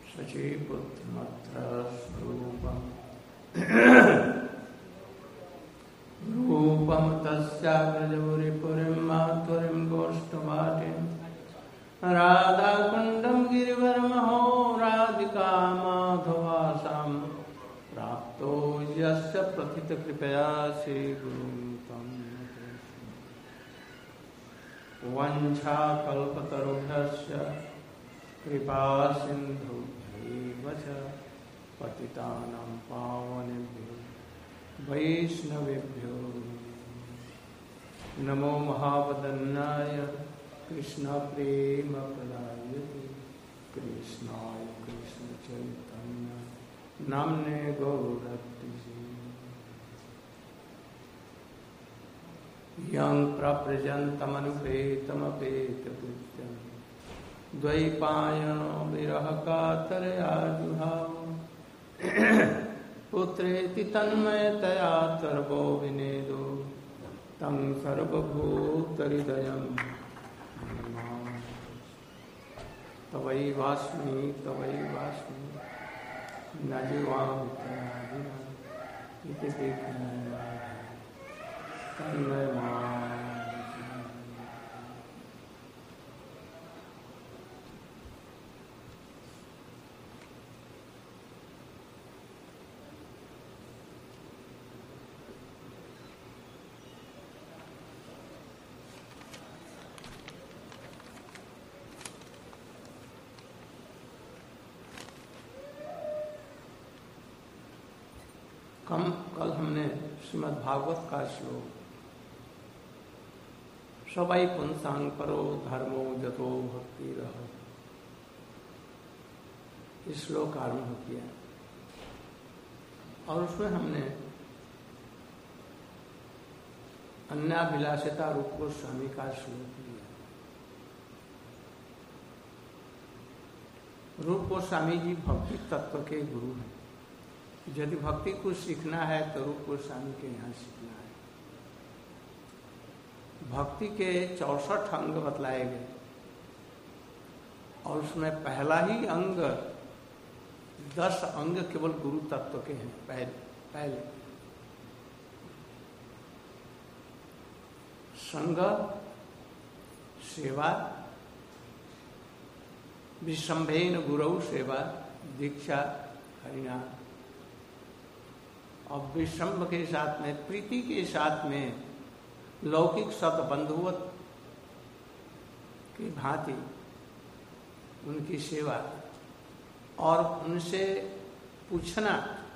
शचीपुत्रमत्र स्वरूपम् रूपं तस्याग्रजौरिपुरीं माधुरीं गोष्ठवाटिं राधाकुण्डं गिरिवरमहो राधिका माधवासां प्राप्तो यस्य प्रथितकृपया श्रीगुरुं तं वञ्छाकल्पतरुभ्यश्च कृपा सिन्धुभ्यैव च पतितानां पावनेभ्यो वैष्णवेभ्यो नमो महावदन्नाय कृष्णप्रेमप्रदाय कृष्णाय कृष्णचैतन्य नाम्ने गौरत्रिजे यं प्रव्रजन्तमनुपेतमपेतकृत्यं द्वैपायनो विरहकातरया जुहाव पुत्रेति तन्मयतया सर्वो विनेदो तं सर्वभूतहृदयं नमामि। तवैवास्मि तवैवास्मि न जीवामि त्वया विना इति विज्ञाय तन्मय मां। कल हमने श्रीमद् भागवत का श्लोक सबाई पुंसांग परो धर्मो जतो भक्ति रहो, इस श्लोक आरंभ किया और उसमें हमने अन्याभिलाषिता रूप गोस्वामी का श्लोक लिया। रूप गोस्वामी जी भक्ति तत्व के गुरु हैं। यदि भक्ति को सीखना है तो रूप गोस्वामी के यहाँ सीखना है। भक्ति के 64 अंग बतलाए गए और उसमें पहला ही अंग 10 अंग केवल गुरु तत्व के हैं। पहले संग, सेवा, विषंभेन गुरु सेवा, दीक्षा, हरिनाम। और विषंभ के साथ में, प्रीति के साथ में लौकिक सद्बंधुवत की भांति उनकी सेवा और उनसे पूछना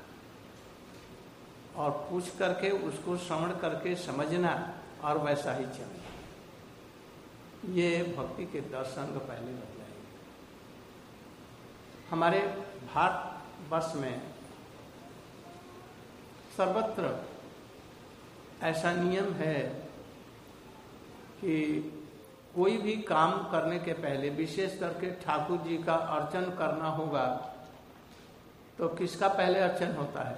और पूछ करके उसको श्रवण करके समझना और वैसा ही चलना। ये भक्ति के 10 अंग पहले बताए। हमारे भारतवर्ष में सर्वत्र ऐसा नियम है कि कोई भी काम करने के पहले, विशेष करके ठाकुर जी का अर्चन करना होगा तो किसका पहले अर्चन होता है?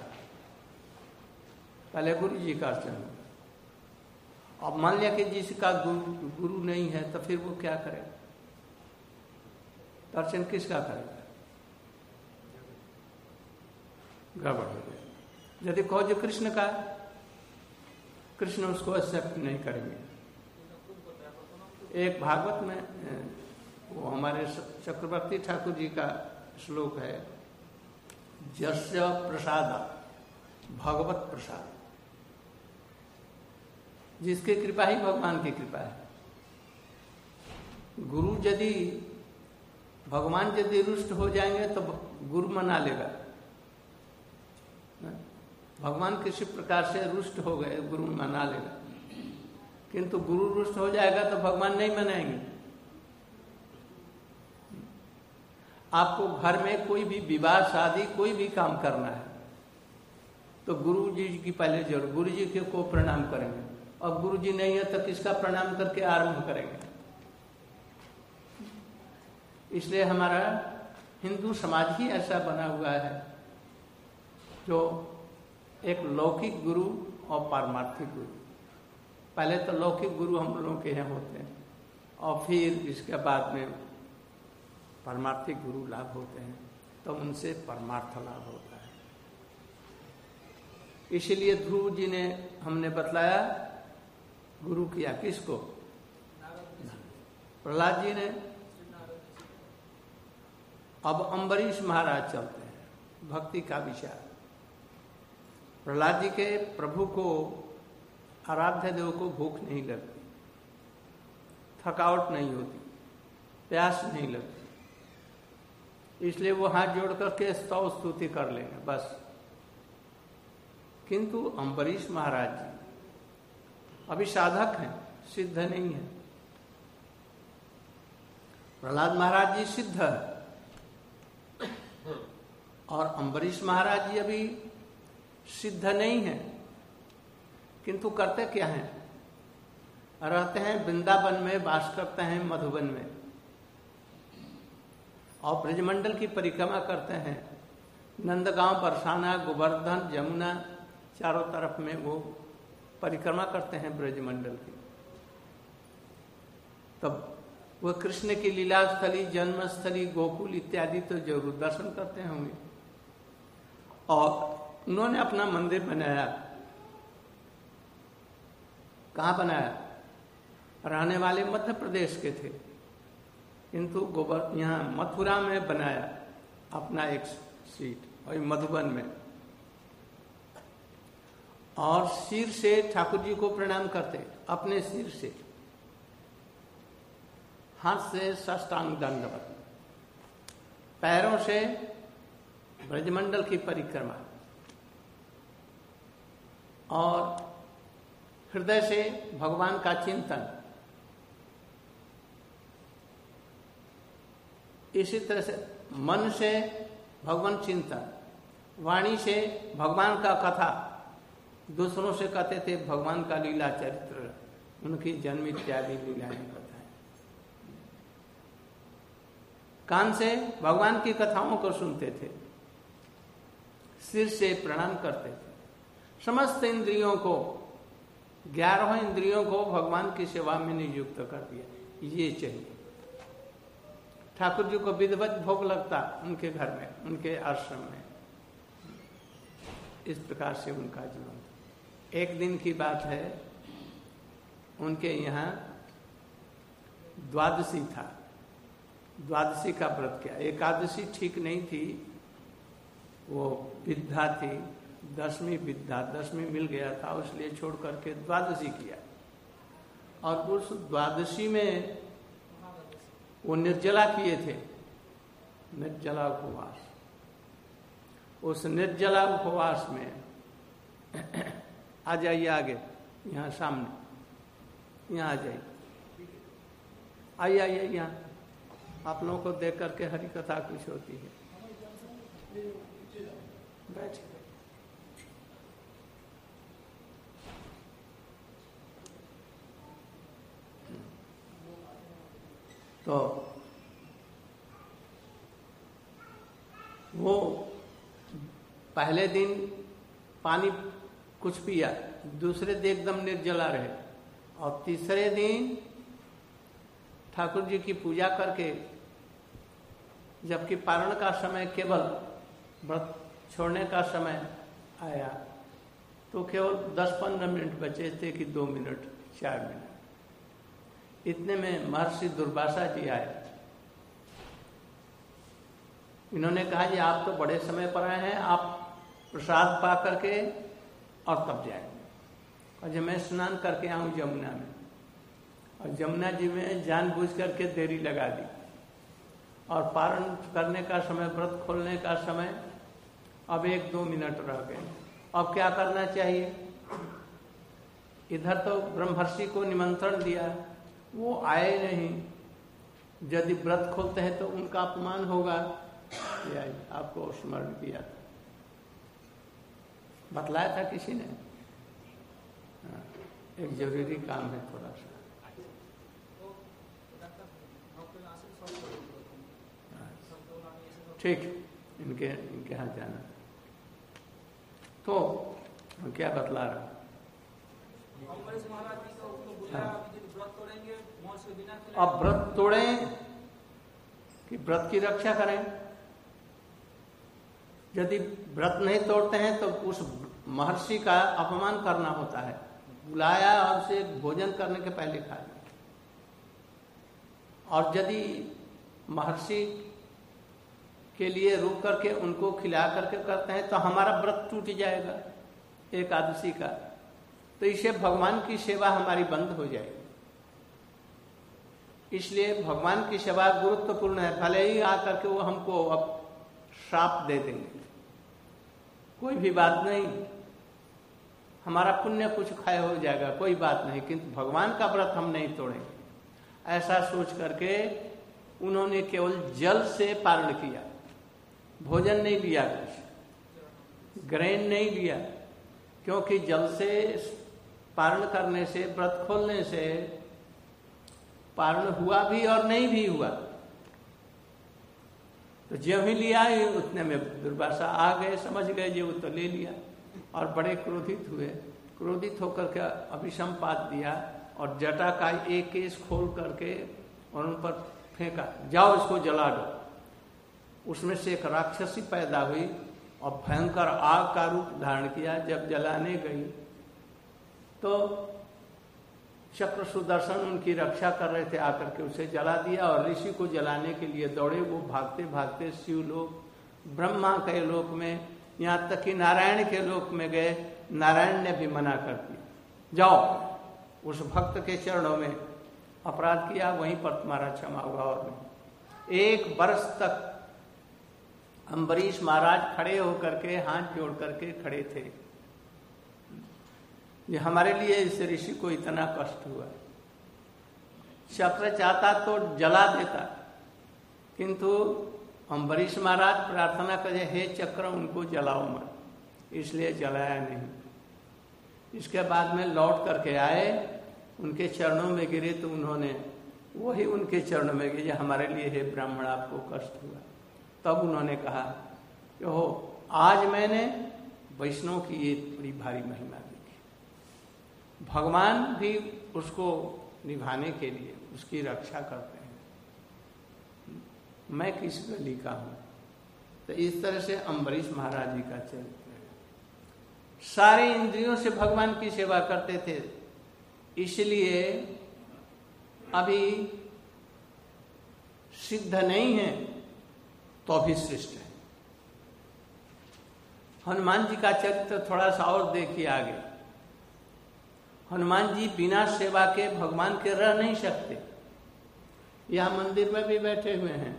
पहले गुरु जी का अर्चन होगा। अब मान लिया कि जिसका गुरु नहीं है तो फिर वो क्या करेगा? तो अर्चन किसका करेगा? गड़बड़ हो गया। यदि कहो जो कृष्ण का, कृष्ण उसको एक्सेप्ट नहीं करेंगे। एक भागवत में वो हमारे चक्रवर्ती ठाकुर जी का श्लोक है, यस्य प्रसाद भगवत प्रसाद, जिसकी कृपा ही भगवान की कृपा है। गुरु यदि, भगवान यदि रुष्ट हो जाएंगे तो गुरु मना लेगा। भगवान किसी प्रकार से रुष्ट हो गए, गुरु मना लेगा। किंतु गुरु रुष्ट हो जाएगा तो भगवान नहीं मनाएंगे। आपको घर में कोई भी विवाह, शादी, कोई भी काम करना है तो गुरु जी की पहले जरूर, गुरु जी के को प्रणाम करेंगे। अब गुरु जी नहीं है तो किसका प्रणाम करके आरंभ करेंगे? इसलिए हमारा हिंदू समाज ही ऐसा बना हुआ है, जो एक लौकिक गुरु और पारमार्थिक गुरु। पहले तो लौकिक गुरु हम लोगों के यहाँ होते हैं और फिर इसके बाद में पारमार्थिक गुरु लाभ होते हैं। तो उनसे परमार्थ लाभ होता है। इसीलिए ध्रुव जी ने हमने बतलाया गुरु किया किसको? प्रहलाद जी ने। अब अम्बरीश महाराज चलते हैं भक्ति का विचार। प्रहलाद जी के प्रभु को, आराध्य देव को भूख नहीं लगती, थकावट नहीं होती, प्यास नहीं लगती, इसलिए वो हाथ जोड़ करके स्तव स्तुति कर लेंगे बस। किंतु अम्बरीश महाराज जी अभी साधक हैं, सिद्ध नहीं है। प्रहलाद महाराज जी सिद्ध है और अम्बरीश महाराज जी अभी सिद्ध नहीं है। किंतु करते क्या हैं? रहते हैं वृंदावन में, वास करते हैं मधुबन में और ब्रजमंडल की परिक्रमा करते हैं। नंदगांव, बरसाना, गोवर्धन, जमुना चारों तरफ में वो परिक्रमा करते हैं ब्रजमंडल की। तब वह कृष्ण की लीला स्थली, जन्मस्थली, गोकुल इत्यादि तो जरूर दर्शन करते होंगे। और उन्होंने अपना मंदिर बनाया। कहाँ बनाया? रहने वाले मध्य प्रदेश के थे, किंतु यहाँ मथुरा में बनाया अपना एक सीट और मधुबन में। और सिर से ठाकुर जी को प्रणाम करते, अपने सिर से, हाथ से साष्टांग दंडवत, पैरों से ब्रजमंडल की परिक्रमा और हृदय से भगवान का चिंतन। इसी तरह से मन से भगवान चिंतन, वाणी से भगवान का कथा, दूसरों से कहते थे भगवान का लीला चरित्र, उनकी जन्म इत्यादि लीलाएं बताएं। कान से भगवान की कथाओं को सुनते थे, सिर से प्रणाम करते थे। समस्त इंद्रियों को, 11 इंद्रियों को भगवान की सेवा में नियुक्त कर दिया। ये चाहिए। ठाकुर जी को विधिवत भोग लगता उनके घर में, उनके आश्रम में। इस प्रकार से उनका जीवन। एक दिन की बात है, उनके यहाँ द्वादशी था। द्वादशी का व्रत किया। एकादशी ठीक नहीं थी, वो विद्या थी, 10वीं विद्या, 10वीं मिल गया था, इसलिए छोड़ करके द्वादशी किया। और उस द्वादशी में वो निर्जला किए थे, निर्जला उपवास। उस निर्जला उपवास में आ जाइए आगे, यहाँ सामने, यहाँ आ जाइए, आइए आइए यहाँ। आप लोगों को देख करके हरि कथा कुछ होती है। बैठ। तो वो पहले दिन पानी कुछ पिया, दूसरे दिन एकदम निर्जला रहे, और तीसरे दिन ठाकुर जी की पूजा करके, जबकि पारण का समय, केवल व्रत छोड़ने का समय आया, तो केवल 10-15 मिनट बचे थे कि 2 मिनट 4 मिनट। इतने में महर्षि दुर्वासा जी आए। इन्होंने कहा जी आप तो बड़े समय पर आए हैं, आप प्रसाद पा करके और तब जाएंगे। और जब मैं स्नान करके आऊं जमुना में, और जमुना जी में जानबूझ करके देरी लगा दी, और पारण करने का समय, व्रत खोलने का समय अब 1-2 मिनट रह गए। अब क्या करना चाहिए? इधर तो ब्रह्मर्षि को निमंत्रण दिया, वो आए नहीं। यदि व्रत खोलते हैं तो उनका अपमान होगा। आपको स्मरण किया था, बतलाया था किसी ने। एक जरूरी काम है थोड़ा सा। ठीक, इनके यहाँ जाना। तो क्या बतला रहा? अब व्रत तोड़ें कि व्रत की रक्षा करें? यदि व्रत नहीं तोड़ते हैं तो उस महर्षि का अपमान करना होता है। बुलाया और उसे भोजन करने के पहले खा लिया। और यदि महर्षि के लिए रुक करके उनको खिला करके करते हैं तो हमारा व्रत टूट जाएगा एकादशी का, तो इससे भगवान की सेवा हमारी बंद हो जाएगी। इसलिए भगवान की सेवा गुरुत्वपूर्ण है। भले ही आकर के वो हमको अब श्राप दे देंगे, कोई भी बात नहीं, हमारा पुण्य कुछ क्षय हो जाएगा, कोई बात नहीं, किंतु भगवान का व्रत हम नहीं तोड़ेंगे। ऐसा सोच करके उन्होंने केवल जल से पारण किया, भोजन नहीं लिया, कुछ ग्रहण नहीं लिया, क्योंकि जल से पारण करने से, व्रत खोलने से पारण हुआ भी और नहीं भी हुआ। तो जो ही लिया उतने में दुर्वासा आ गए, समझ गए जो तो ले लिया और बड़े क्रोधित हुए। क्रोधित होकर के अभिसंपात दिया और जटा का एक केस खोल करके और उन पर फेंका, जाओ इसको जला दो। उसमें से एक राक्षसी पैदा हुई और भयंकर आग का रूप धारण किया। जब जलाने गई तो चक्र सुदर्शन उनकी रक्षा कर रहे थे, आकर के उसे जला दिया और ऋषि को जलाने के लिए दौड़े। वो भागते भागते शिवलोक, ब्रह्मा के लोक में, यहाँ तक कि नारायण के लोक में गए। नारायण ने भी मना कर दिया, जाओ उस भक्त के चरणों में अपराध किया, वहीं पर तुम्हारा क्षमा हुआ और नहीं। 1 वर्ष तक अम्बरीश महाराज खड़े होकर के हाथ जोड़ करके खड़े थे। ये हमारे लिए इस ऋषि को इतना कष्ट हुआ। चक्र चाहता तो जला देता, किंतु अम्बरीश महाराज प्रार्थना करे, हे चक्र उनको जलाओ मत, इसलिए जलाया नहीं। इसके बाद में लौट करके आए, उनके चरणों में गिरे तो उन्होंने वही उनके चरणों में गिरे, हमारे लिए हे ब्राह्मण आपको कष्ट हुआ। तब उन्होंने कहा कि हो, आज मैंने वैष्णव की ये बड़ी भारी महिमा देखी। भगवान भी उसको निभाने के लिए उसकी रक्षा करते हैं। मैं किस गली का हूं? तो इस तरह से अम्बरीश महाराज जी का चरित्र है। सारे इंद्रियों से भगवान की सेवा करते थे, इसलिए अभी सिद्ध नहीं है तो अभी श्रेष्ठ है। हनुमान जी का चरित्र थोड़ा सा और देखिए आगे। हनुमान जी बिना सेवा के भगवान के रह नहीं सकते। यहां मंदिर में भी बैठे हुए हैं,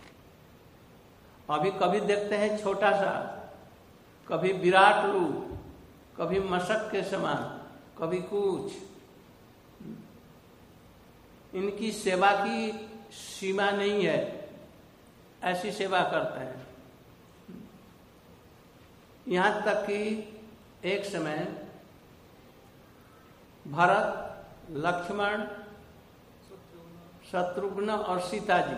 अभी कभी देखते हैं छोटा सा, कभी विराट रूप, कभी मशक के समान, कभी कुछ। इनकी सेवा की सीमा नहीं है, ऐसी सेवा करते हैं। यहां तक कि एक समय भरत, लक्ष्मण, शत्रुघ्न और सीता जी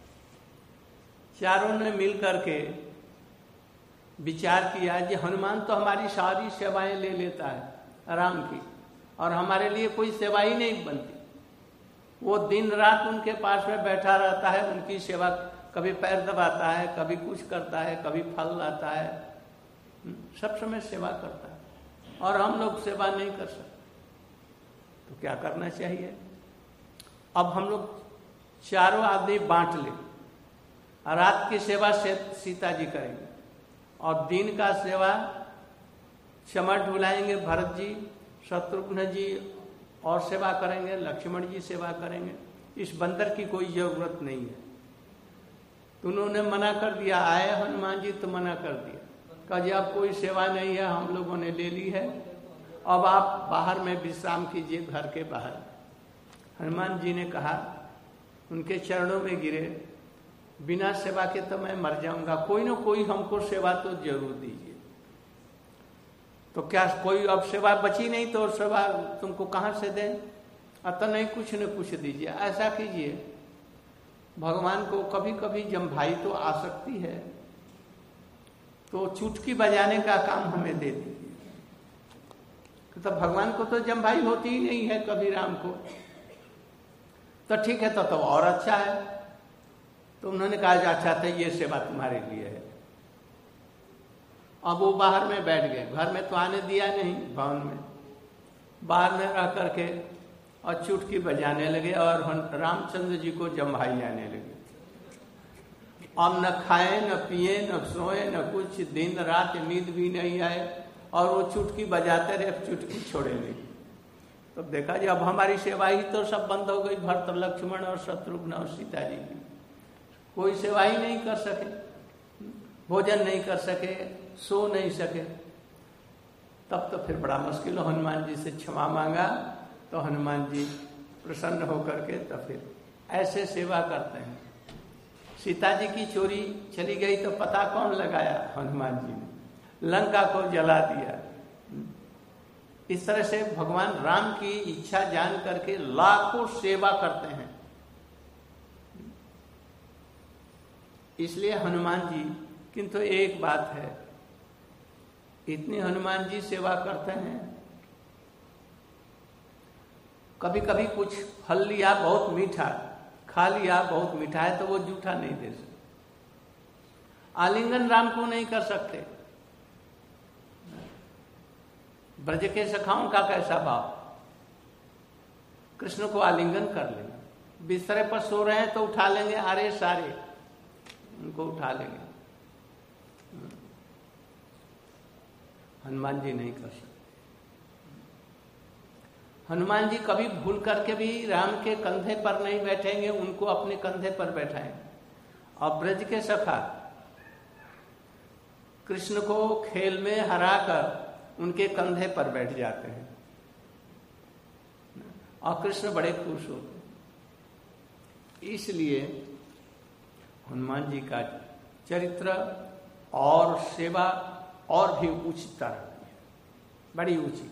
चारों ने मिलकर के विचार किया कि हनुमान तो हमारी सारी सेवाएं ले लेता है राम की, और हमारे लिए कोई सेवा ही नहीं बनती। वो दिन रात उनके पास में बैठा रहता है, उनकी सेवा, कभी पैर दबाता है, कभी कुछ करता है, कभी फल लाता है, सब समय सेवा करता है, और हम लोग सेवा नहीं कर सकते। तो क्या करना चाहिए? अब हम लोग चारों आदमी बांट ले, रात की सेवा सीता जी करेंगे और दिन का सेवा चमट बुलाएंगे, भरत जी, शत्रुघ्न जी और सेवा करेंगे, लक्ष्मण जी सेवा करेंगे। इस बंदर की कोई जरूरत नहीं है। तो उन्होंने मना कर दिया, आए हनुमान जी तो मना कर दिया, कहा जी अब कोई सेवा नहीं है, हम लोगों ने ले ली है, अब आप बाहर में विश्राम कीजिए, घर के बाहर। हनुमान जी ने कहा, उनके चरणों में गिरे, बिना सेवा के तो मैं मर जाऊंगा, कोई ना कोई हमको सेवा तो जरूर दीजिए। तो क्या कोई अब सेवा बची नहीं तो सेवा तुमको कहां से दें? अतः नहीं, कुछ न कुछ दीजिए। ऐसा कीजिए, भगवान को कभी कभी जम्भाई तो आ सकती है, तो चुटकी बजाने का काम हमें दे दीजिए। तो भगवान को तो जम्भाई होती ही नहीं है कभी राम को, तो ठीक है, तो और अच्छा है। तो उन्होंने कहा अच्छा था, ये सेवा तुम्हारे लिए है। अब वो बाहर में बैठ गए, घर में तो आने दिया नहीं, भवन में बाहर में रह करके और चुटकी बजाने लगे और रामचंद्र जी को जम्भाई आने लगे। अब न खाए न पिए न सोए न कुछ, दिन रात नींद भी नहीं आए और वो चुटकी बजाते रहे, चुटकी छोड़े नहीं। तो देखा जी अब हमारी सेवा ही तो सब बंद हो गई, भरत लक्ष्मण और शत्रुघ्न और सीता जी की कोई सेवा ही नहीं कर सके, भोजन नहीं कर सके, सो नहीं सके। तब तो फिर बड़ा मुश्किल, हनुमान जी से क्षमा मांगा तो हनुमान जी प्रसन्न होकर के तो फिर ऐसे सेवा करते हैं। सीता जी की चोरी चली गई तो पता कौन लगाया? हनुमान जी ने लंका को जला दिया। इस तरह से भगवान राम की इच्छा जान करके लाखों सेवा करते हैं। इसलिए हनुमान जी, किंतु एक बात है, इतनी हनुमान जी सेवा करते हैं, कभी कभी कुछ फल लिया बहुत मीठा, खा लिया बहुत मीठा है तो वो जूठा नहीं दे सकते, आलिंगन राम को नहीं कर सकते। ब्रज के सखाओं का कैसा भाव, कृष्ण को आलिंगन कर लेना, बिस्तरे पर सो रहे हैं तो उठा लेंगे, आरे सारे उनको उठा लेंगे। हनुमान जी नहीं कर सकते। हनुमान जी कभी भूल करके भी राम के कंधे पर नहीं बैठेंगे, उनको अपने कंधे पर बैठाएंगे। और ब्रज के सखा कृष्ण को खेल में हराकर उनके कंधे पर बैठ जाते हैं और कृष्ण बड़े खुश होते। इसलिए हनुमान जी का चरित्र और सेवा और भी उच्चता रहती है, बड़ी ऊंची।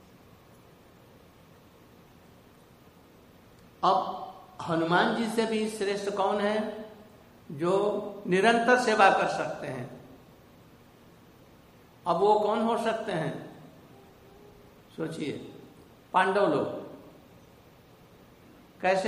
अब हनुमान जी से भी श्रेष्ठ कौन है? जो निरंतर सेवा कर सकते हैं। अब वो कौन हो सकते हैं? सोचिए, पांडव लोग। कैसे?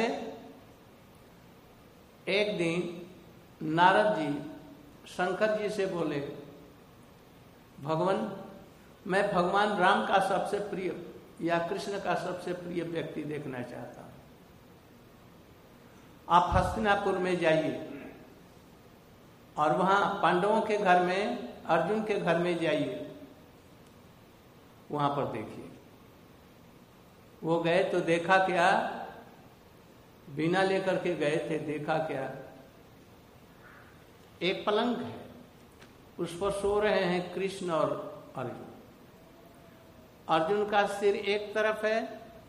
एक दिन नारद जी शंकर जी से बोले, भगवान, मैं भगवान राम का सबसे प्रिय या कृष्ण का सबसे प्रिय व्यक्ति देखना चाहता हूं। आप हस्तिनापुर में जाइए और वहां पांडवों के घर में, अर्जुन के घर में जाइए, वहां पर देखिए। वो गए तो देखा क्या? बिना लेकर के गए थे, देखा क्या? एक पलंग है, उस पर सो रहे हैं कृष्ण और अर्जुन। अर्जुन का सिर एक तरफ है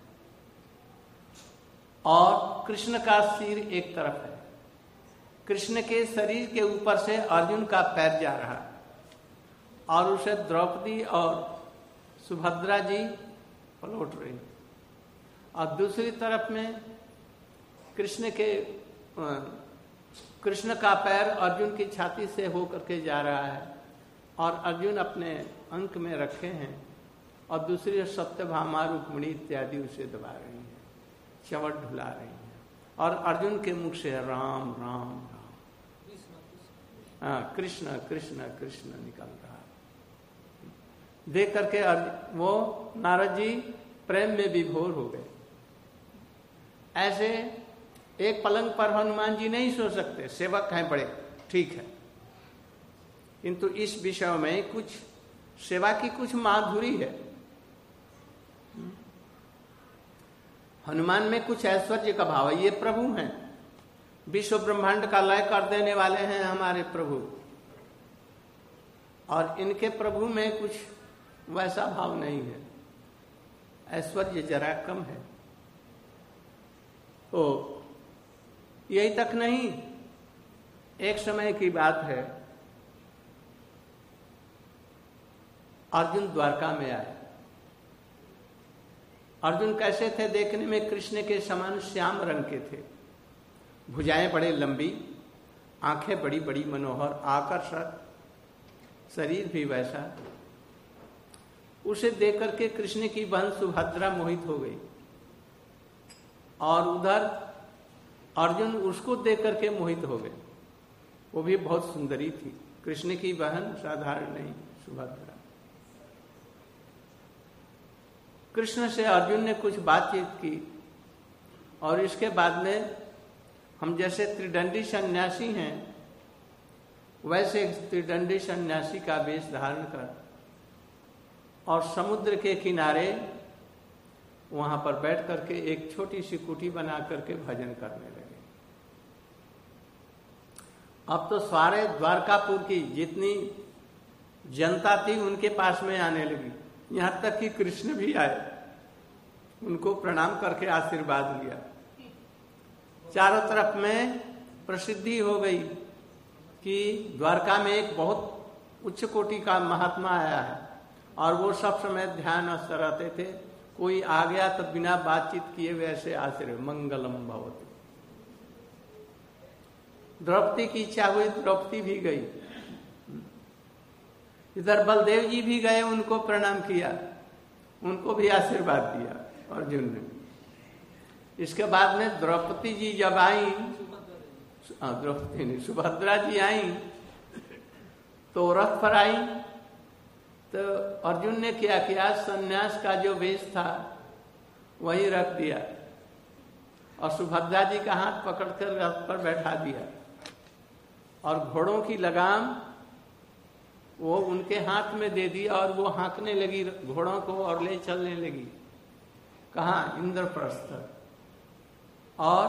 और कृष्ण का सिर एक तरफ है। कृष्ण के शरीर के ऊपर से अर्जुन का पैर जा रहा है और उसे द्रौपदी और सुभद्रा जी पलट रही, और दूसरी तरफ में कृष्ण का पैर अर्जुन की छाती से होकर के जा रहा है और अर्जुन अपने अंक में रखे हैं और दूसरी सत्यभामा, रुक्मिणी इत्यादि उसे दबा रही हैं, चवट ढुला रही हैं, और अर्जुन के मुख से राम राम राम, कृष्ण कृष्ण कृष्ण निकल रहा। देख करके वो नारद जी प्रेम में विभोर हो गए। ऐसे एक पलंग पर हनुमान जी नहीं सो सकते, सेवक हैं बड़े, ठीक है, किंतु इस विषय में कुछ सेवा की कुछ माधुरी है। हनुमान में कुछ ऐश्वर्य का भाव है। ये प्रभु हैं, विश्व ब्रह्मांड का लय कर देने वाले हैं हमारे प्रभु, और इनके प्रभु में कुछ वैसा भाव नहीं है, ऐश्वर्य जरा कम है। तो यही तक नहीं, एक समय की बात है, अर्जुन द्वारका में आए। अर्जुन कैसे थे? देखने में कृष्ण के समान श्याम रंग के थे, भुजाएं बड़े लंबी, आंखें बड़ी बड़ी मनोहर, आकर्षक, शरीर भी वैसा। उसे देख करके कृष्ण की बहन सुभद्रा मोहित हो गई और उधर अर्जुन उसको देख करके मोहित हो गए। वो भी बहुत सुंदरी थी, कृष्ण की बहन साधारण नहीं, सुभद्रा। कृष्ण से अर्जुन ने कुछ बातचीत की और इसके बाद में हम जैसे त्रिदंडी सन्यासी हैं वैसे त्रिदंडी सन्यासी का वेश धारण कर और समुद्र के किनारे वहां पर बैठ करके एक छोटी सी कुटी बना करके भजन करने लगे। अब तो सारे द्वारकापुर की जितनी जनता थी उनके पास में आने लगी, यहां तक कि कृष्ण भी आए, उनको प्रणाम करके आशीर्वाद लिया। चारों तरफ में प्रसिद्धि हो गई कि द्वारका में एक बहुत उच्च कोटि का महात्मा आया है और वो सब समय ध्यानस्थ रहते थे। कोई आ गया तो बिना बातचीत किए वैसे आशीर्वाद मंगलम भवतु। द्रौपदी की इच्छा हुई, द्रौपदी भी गई। इधर बलदेव जी भी गए, उनको प्रणाम किया, उनको भी आशीर्वाद दिया अर्जुन ने। इसके बाद में द्रौपदी जी जब आई, द्रौपदी नहीं सुभद्रा जी आई तो रथ पर आई तो अर्जुन ने क्या किया, सन्यास का जो वेश था वही रख दिया और सुभद्रा जी का हाथ पकड़कर रथ पर बैठा दिया और घोड़ों की लगाम वो उनके हाथ में दे दी और वो हाँकने लगी घोड़ों को और ले चलने लगी। कहाँ? इंद्रप्रस्थ। और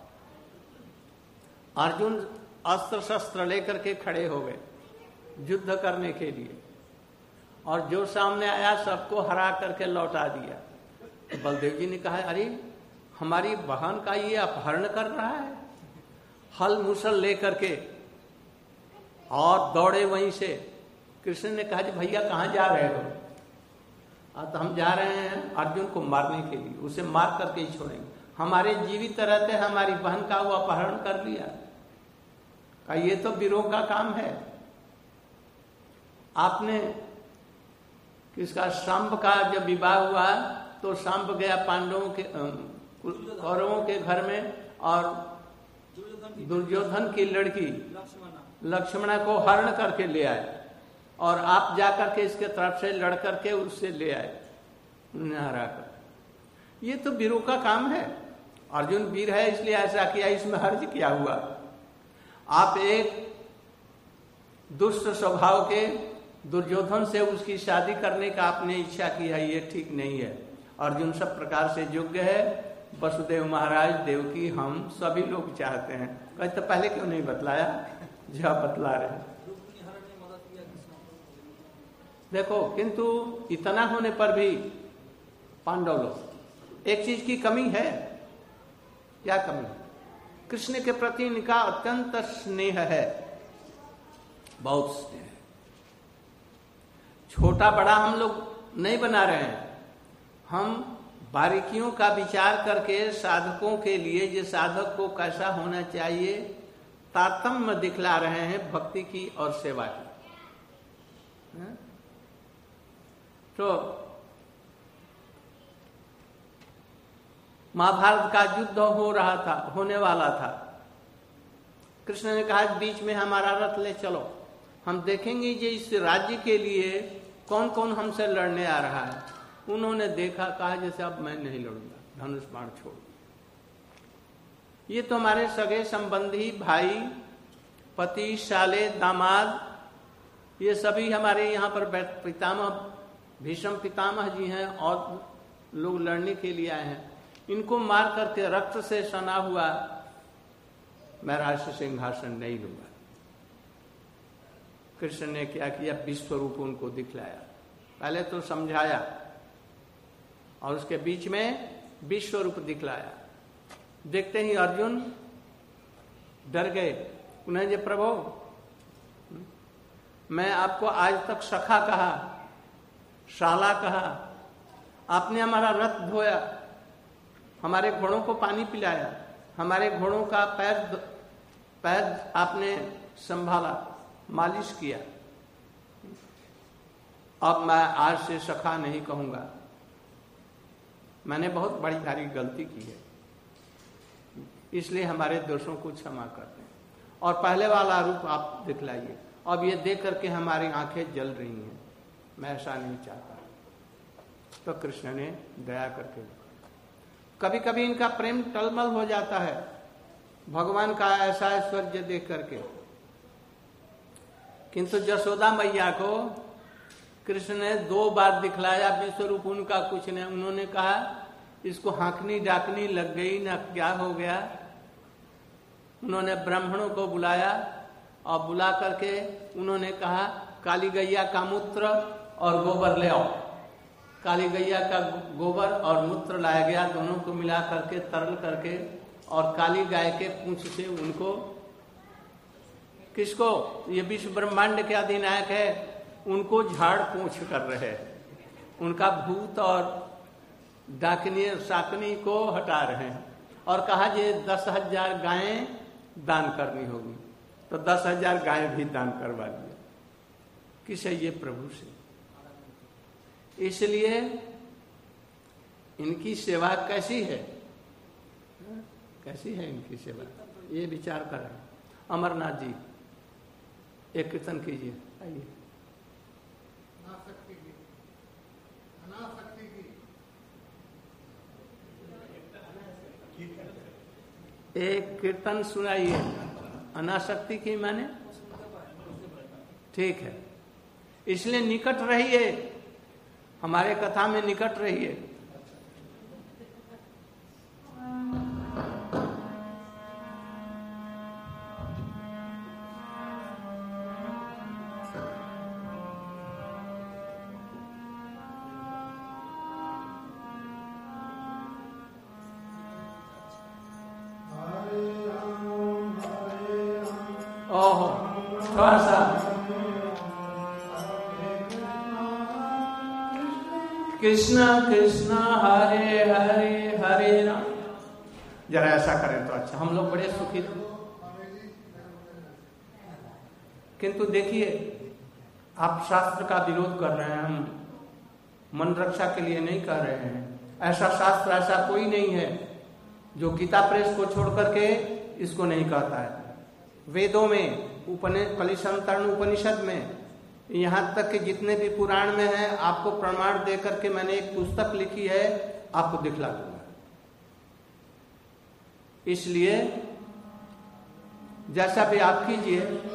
अर्जुन अस्त्र शस्त्र लेकर के खड़े हो गए युद्ध करने के लिए और जो सामने आया सबको हरा करके लौटा दिया। तो बलदेव जी ने कहा, अरे हमारी बहन का ये अपहरण कर रहा है। हल मुसल लेकर के और दौड़े वहीं से। कृष्ण ने कहा, भैया कहाँ जा रहे हो? तो हम जा रहे हैं अर्जुन को मारने के लिए, उसे मार करके ही छोड़ेंगे। हमारे जीवित रहते हमारी बहन का वो अपहरण कर लिया। कहा, ये तो वीरों का काम है। आपने किसका, शांब का जब विवाह हुआ तो शांब गया पांडवों के कौरवों के घर में और दुर्योधन की लड़की लक्ष्मणा को हरण करके ले आए और आप जाकर के इसके तरफ से लड़ करके उससे ले आए, हरा कर। ये तो वीरों का काम है। अर्जुन वीर है इसलिए ऐसा किया, इसमें हर्ज क्या हुआ? आप एक दुष्ट स्वभाव के दुर्योधन से उसकी शादी करने का आपने इच्छा की है, ये ठीक नहीं है। अर्जुन सब प्रकार से योग्य है। वसुदेव महाराज, देवकी, हम सभी लोग चाहते हैं। कहीं तो पहले क्यों नहीं बतलाया? जो बतला रहे देखो। किंतु इतना होने पर भी पांडव लोग, एक चीज की कमी है। क्या कमी? कृष्ण के प्रति इनका अत्यंत स्नेह है, बहुत स्नेह है। छोटा बड़ा हम लोग नहीं बना रहे हैं, हम बारीकियों का विचार करके साधकों के लिए जो साधक को कैसा होना चाहिए तारतम्य दिखला रहे हैं भक्ति की और सेवा की। तो महाभारत का युद्ध हो रहा था, होने वाला था। कृष्ण ने कहा, बीच में हमारा रथ ले चलो, हम देखेंगे कि इस राज्य के लिए कौन कौन हमसे लड़ने आ रहा है। उन्होंने देखा, कहा जैसे अब मैं नहीं लड़ूंगा, धनुष बाण छोड़। ये तो हमारे सगे संबंधी, भाई, पति, साले, दामाद, ये सभी हमारे यहाँ पर पितामह, भीष्म पितामह जी हैं और लोग लड़ने के लिए आए हैं। इनको मार करके रक्त से सना हुआ मैं राष्ट्र सिंहासन नहीं लूंगा। कृष्ण ने क्या किया? विश्व रूप उनको दिखलाया। पहले तो समझाया और उसके बीच में विश्व रूप दिखलाया। देखते ही अर्जुन डर गए। उन्हें जो प्रभु, मैं आपको आज तक सखा कहा, शाला कहा, आपने हमारा रथ धोया, हमारे घोड़ों को पानी पिलाया, हमारे घोड़ों का पैर आपने संभाला, मालिश किया। अब मैं आज से सखा नहीं कहूंगा, मैंने बहुत बड़ी भारी गलती की है, इसलिए हमारे दोषों को क्षमा कर दें और पहले वाला रूप आप दिखलाइए। अब ये देख करके हमारी आंखें जल रही हैं। मैं ऐसा नहीं चाहता। तो कृष्ण ने दया करके, कभी कभी इनका प्रेम टलमल हो जाता है भगवान का ऐसा ऐश्वर्य देख करके, किंतु जसोदा मैया को कृष्ण ने 2 बार दिखलाया विश्व रूप, उनका कुछ नहीं। उन्होंने कहा इसको हाँकनी डाकनी लग गई ना, क्या हो गया। उन्होंने ब्राह्मणों को बुलाया और बुला करके उन्होंने कहा काली गैया का मूत्र और गोबर ले आओ। काली गैया का गोबर और मूत्र लाया गया, दोनों को मिला करके तरल करके, और काली गाय के पूंछ से उनको, किसको, ये विश्व ब्रह्मांड के अधिनायक है, उनको झाड़ पोंछ कर रहे, उनका भूत और डाकनी साकनी को हटा रहे हैं। और कहा ये 10,000 गायें दान करनी होगी, तो 10,000 गायें भी दान करवा दिया। किसे? ये प्रभु से। इसलिए इनकी सेवा कैसी है, कैसी है इनकी सेवा, ये विचार करें। अमरनाथ जी एक कीर्तन कीजिए, आइए। एक कीर्तन सुनाइए, अनासक्ति की माने, ठीक है। इसलिए निकट रहिए, हमारे कथा में निकट रहिए। ओहो, थोड़ा सा कृष्ण कृष्ण हरे हरे हरे राम, जरा ऐसा करें तो अच्छा, हम लोग बड़े सुखी थे। किंतु देखिए, आप शास्त्र का विरोध कर रहे हैं, हम मन रक्षा के लिए नहीं कर रहे हैं। ऐसा शास्त्र ऐसा कोई नहीं है जो गीता प्रेस को छोड़ करके इसको नहीं कहता है। वेदों में, कलिशंतरण उपनिषद में, यहाँ तक कि जितने भी पुराण में है, आपको प्रमाण दे करके मैंने एक पुस्तक लिखी है, आपको दिखला दूंगा। इसलिए जैसा भी आप कीजिए।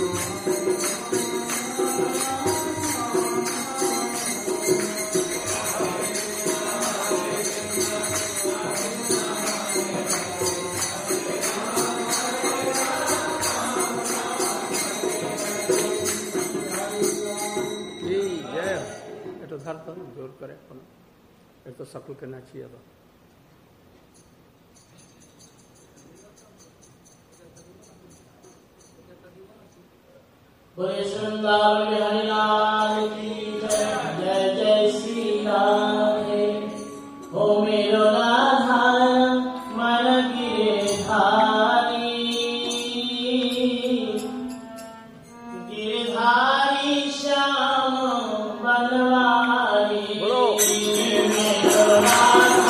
जोर करे तो सकल करना चाहिए। बोले वृंदावन हरिलाल की जय, जय जय श्री राधे। ओ मेरो राधा मन गिरधारी, गिरधारी श्याम बनवारी। मेरो राधा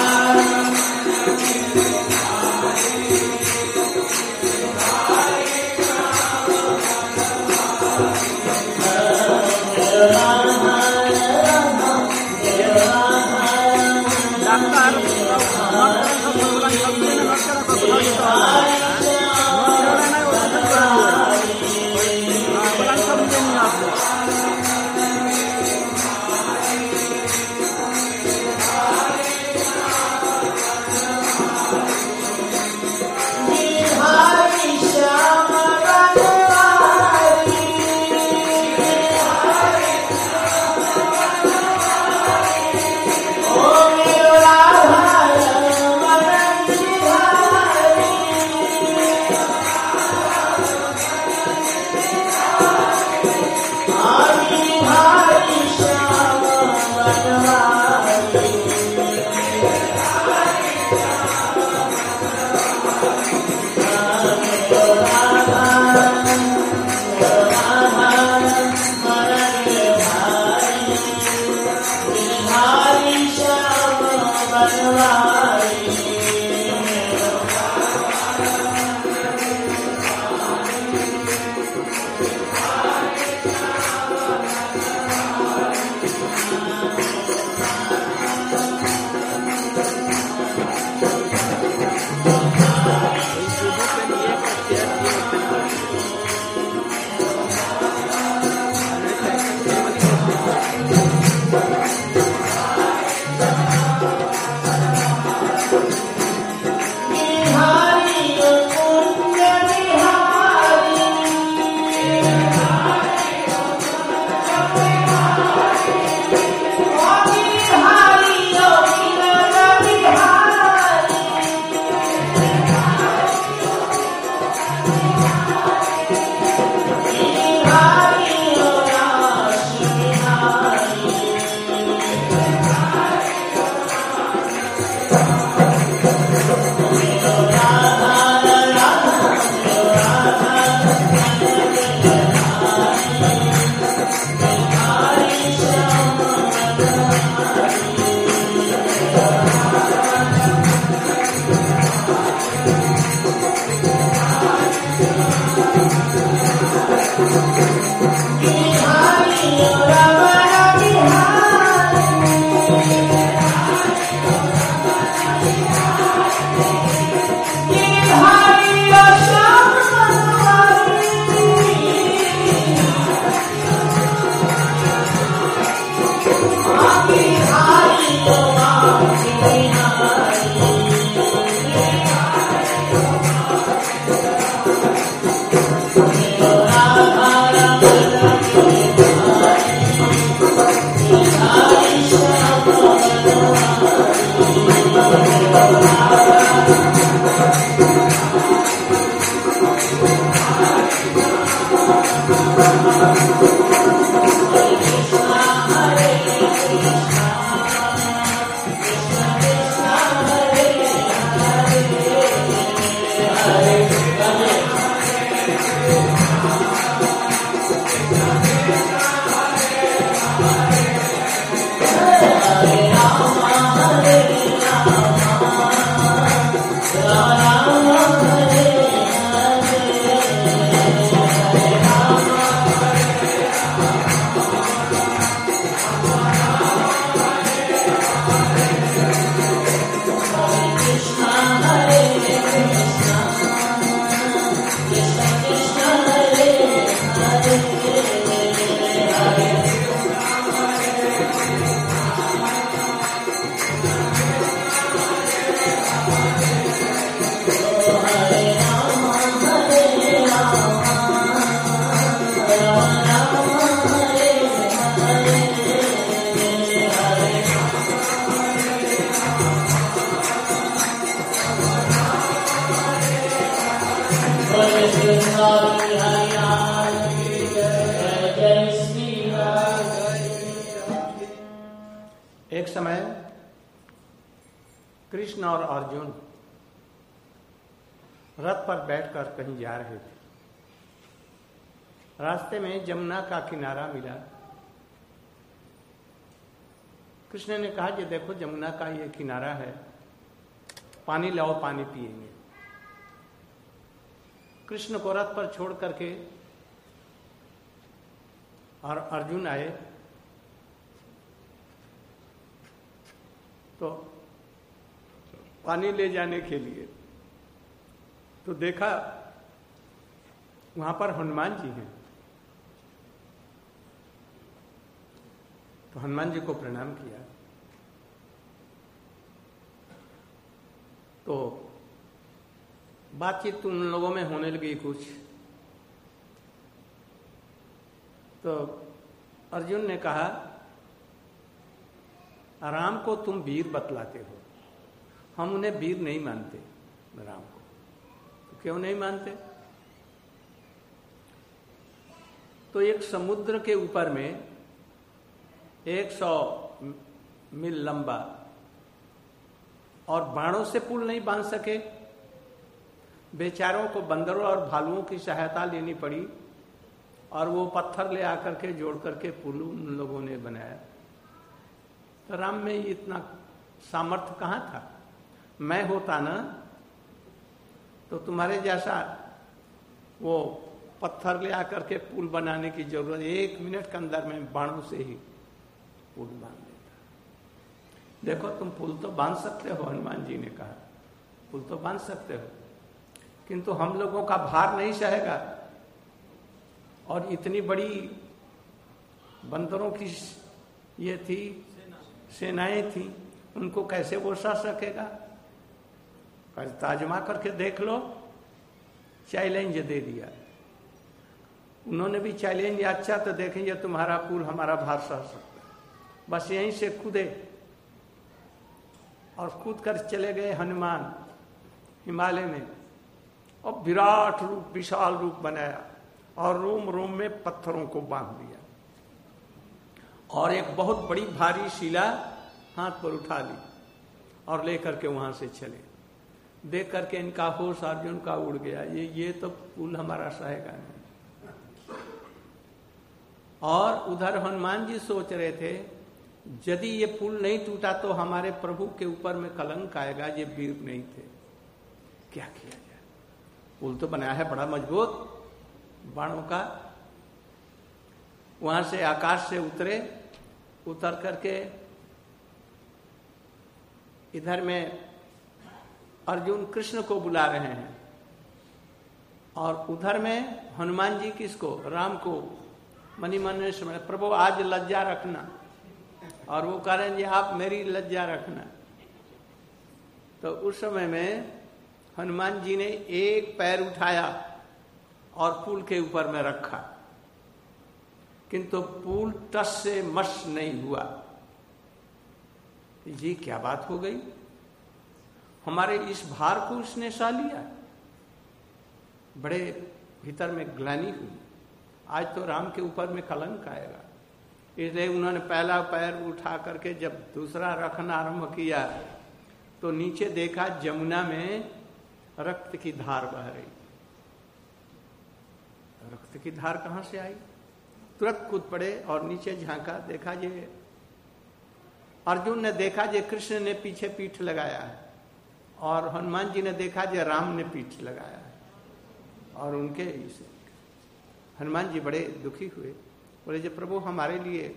एक समय कृष्ण और अर्जुन रथ पर बैठकर कहीं जा रहे थे। रास्ते में जमुना का किनारा मिला। कृष्ण ने कहा, ये देखो जमुना का ये किनारा है, पानी लाओ, पानी पिएंगे। कृष्ण को रथ पर छोड़ करके और अर्जुन आए तो पानी ले जाने के लिए, तो देखा वहां पर हनुमान जी हैं। तो हनुमान जी को प्रणाम किया। तो बातचीत उन लोगों में होने लगी कुछ। तो अर्जुन ने कहा, राम को तुम वीर बतलाते हो, हम उन्हें वीर नहीं मानते। राम को तो क्यों नहीं मानते? तो एक समुद्र के ऊपर में 100 मील लंबा और बाणों से पुल नहीं बांध सके। बेचारों को बंदरों और भालुओं की सहायता लेनी पड़ी और वो पत्थर ले आकर के जोड़ करके पुल उन लोगों ने बनाया। तो राम में इतना सामर्थ्य कहाँ था? मैं होता ना तो तुम्हारे जैसा वो पत्थर ले आकर के पुल बनाने की जरूरत, 1 मिनट के अंदर में बाणों से ही पुल बांध देता। देखो तुम पुल तो बांध सकते हो, हनुमान जी ने कहा, पुल तो बांध सकते हो, किंतु हम लोगों का भार नहीं सहेगा। और इतनी बड़ी बंदरों की ये थी, सेनाएं थी, उनको कैसे वो सह सकेगा? ताजमा करके देख लो, चैलेंज दे दिया। उन्होंने भी चैलेंज, अच्छा तो देखेंगे तुम्हारा पुल हमारा भार सह सकता है। बस यहीं से कूदे और कूद कर चले गए हनुमान हिमालय में, और विराट रूप, विशाल रूप बनाया और रोम रोम में पत्थरों को बांध दिया और एक बहुत बड़ी भारी शिला हाथ पर उठा ली और लेकर के वहां से चले। देख करके इनका होश अर्जुन का उड़ गया, ये तो पुल हमारा सहेगा नहीं। और उधर हनुमान जी सोच रहे थे, यदि ये पुल नहीं टूटा तो हमारे प्रभु के ऊपर में कलंक आएगा, ये वीर नहीं थे, क्या किया जाए? पुल तो बनाया है बड़ा मजबूत बाणों का। वहां से आकाश से उतरे, उतर करके इधर में अर्जुन कृष्ण को बुला रहे हैं और उधर में हनुमान जी किसको? राम को मनी मन में समझ, प्रभु आज लज्जा रखना, और वो कह रहे हैं जी आप मेरी लज्जा रखना। तो उस समय में हनुमान जी ने एक पैर उठाया और पुल के ऊपर में रखा, किंतु पुल टस से मस नहीं हुआ। ये क्या बात हो गई? हमारे इस भार को उसने सह लिया। बड़े भीतर में ग्लानि हुई, आज तो राम के ऊपर में कलंक आएगा। इसलिए उन्होंने पहला पैर उठा करके जब दूसरा रखना आरंभ किया तो नीचे देखा जमुना में रक्त की धार बह रही। रक्त की धार कहां से आई? तुरंत कूद पड़े और नीचे झांका, देखा ये अर्जुन ने देखा जे कृष्ण ने पीछे पीठ लगाया है, और हनुमान जी ने देखा जे राम ने पीठ लगाया है। और उनके हनुमान जी बड़े दुखी हुए, बोले जे प्रभु हमारे लिए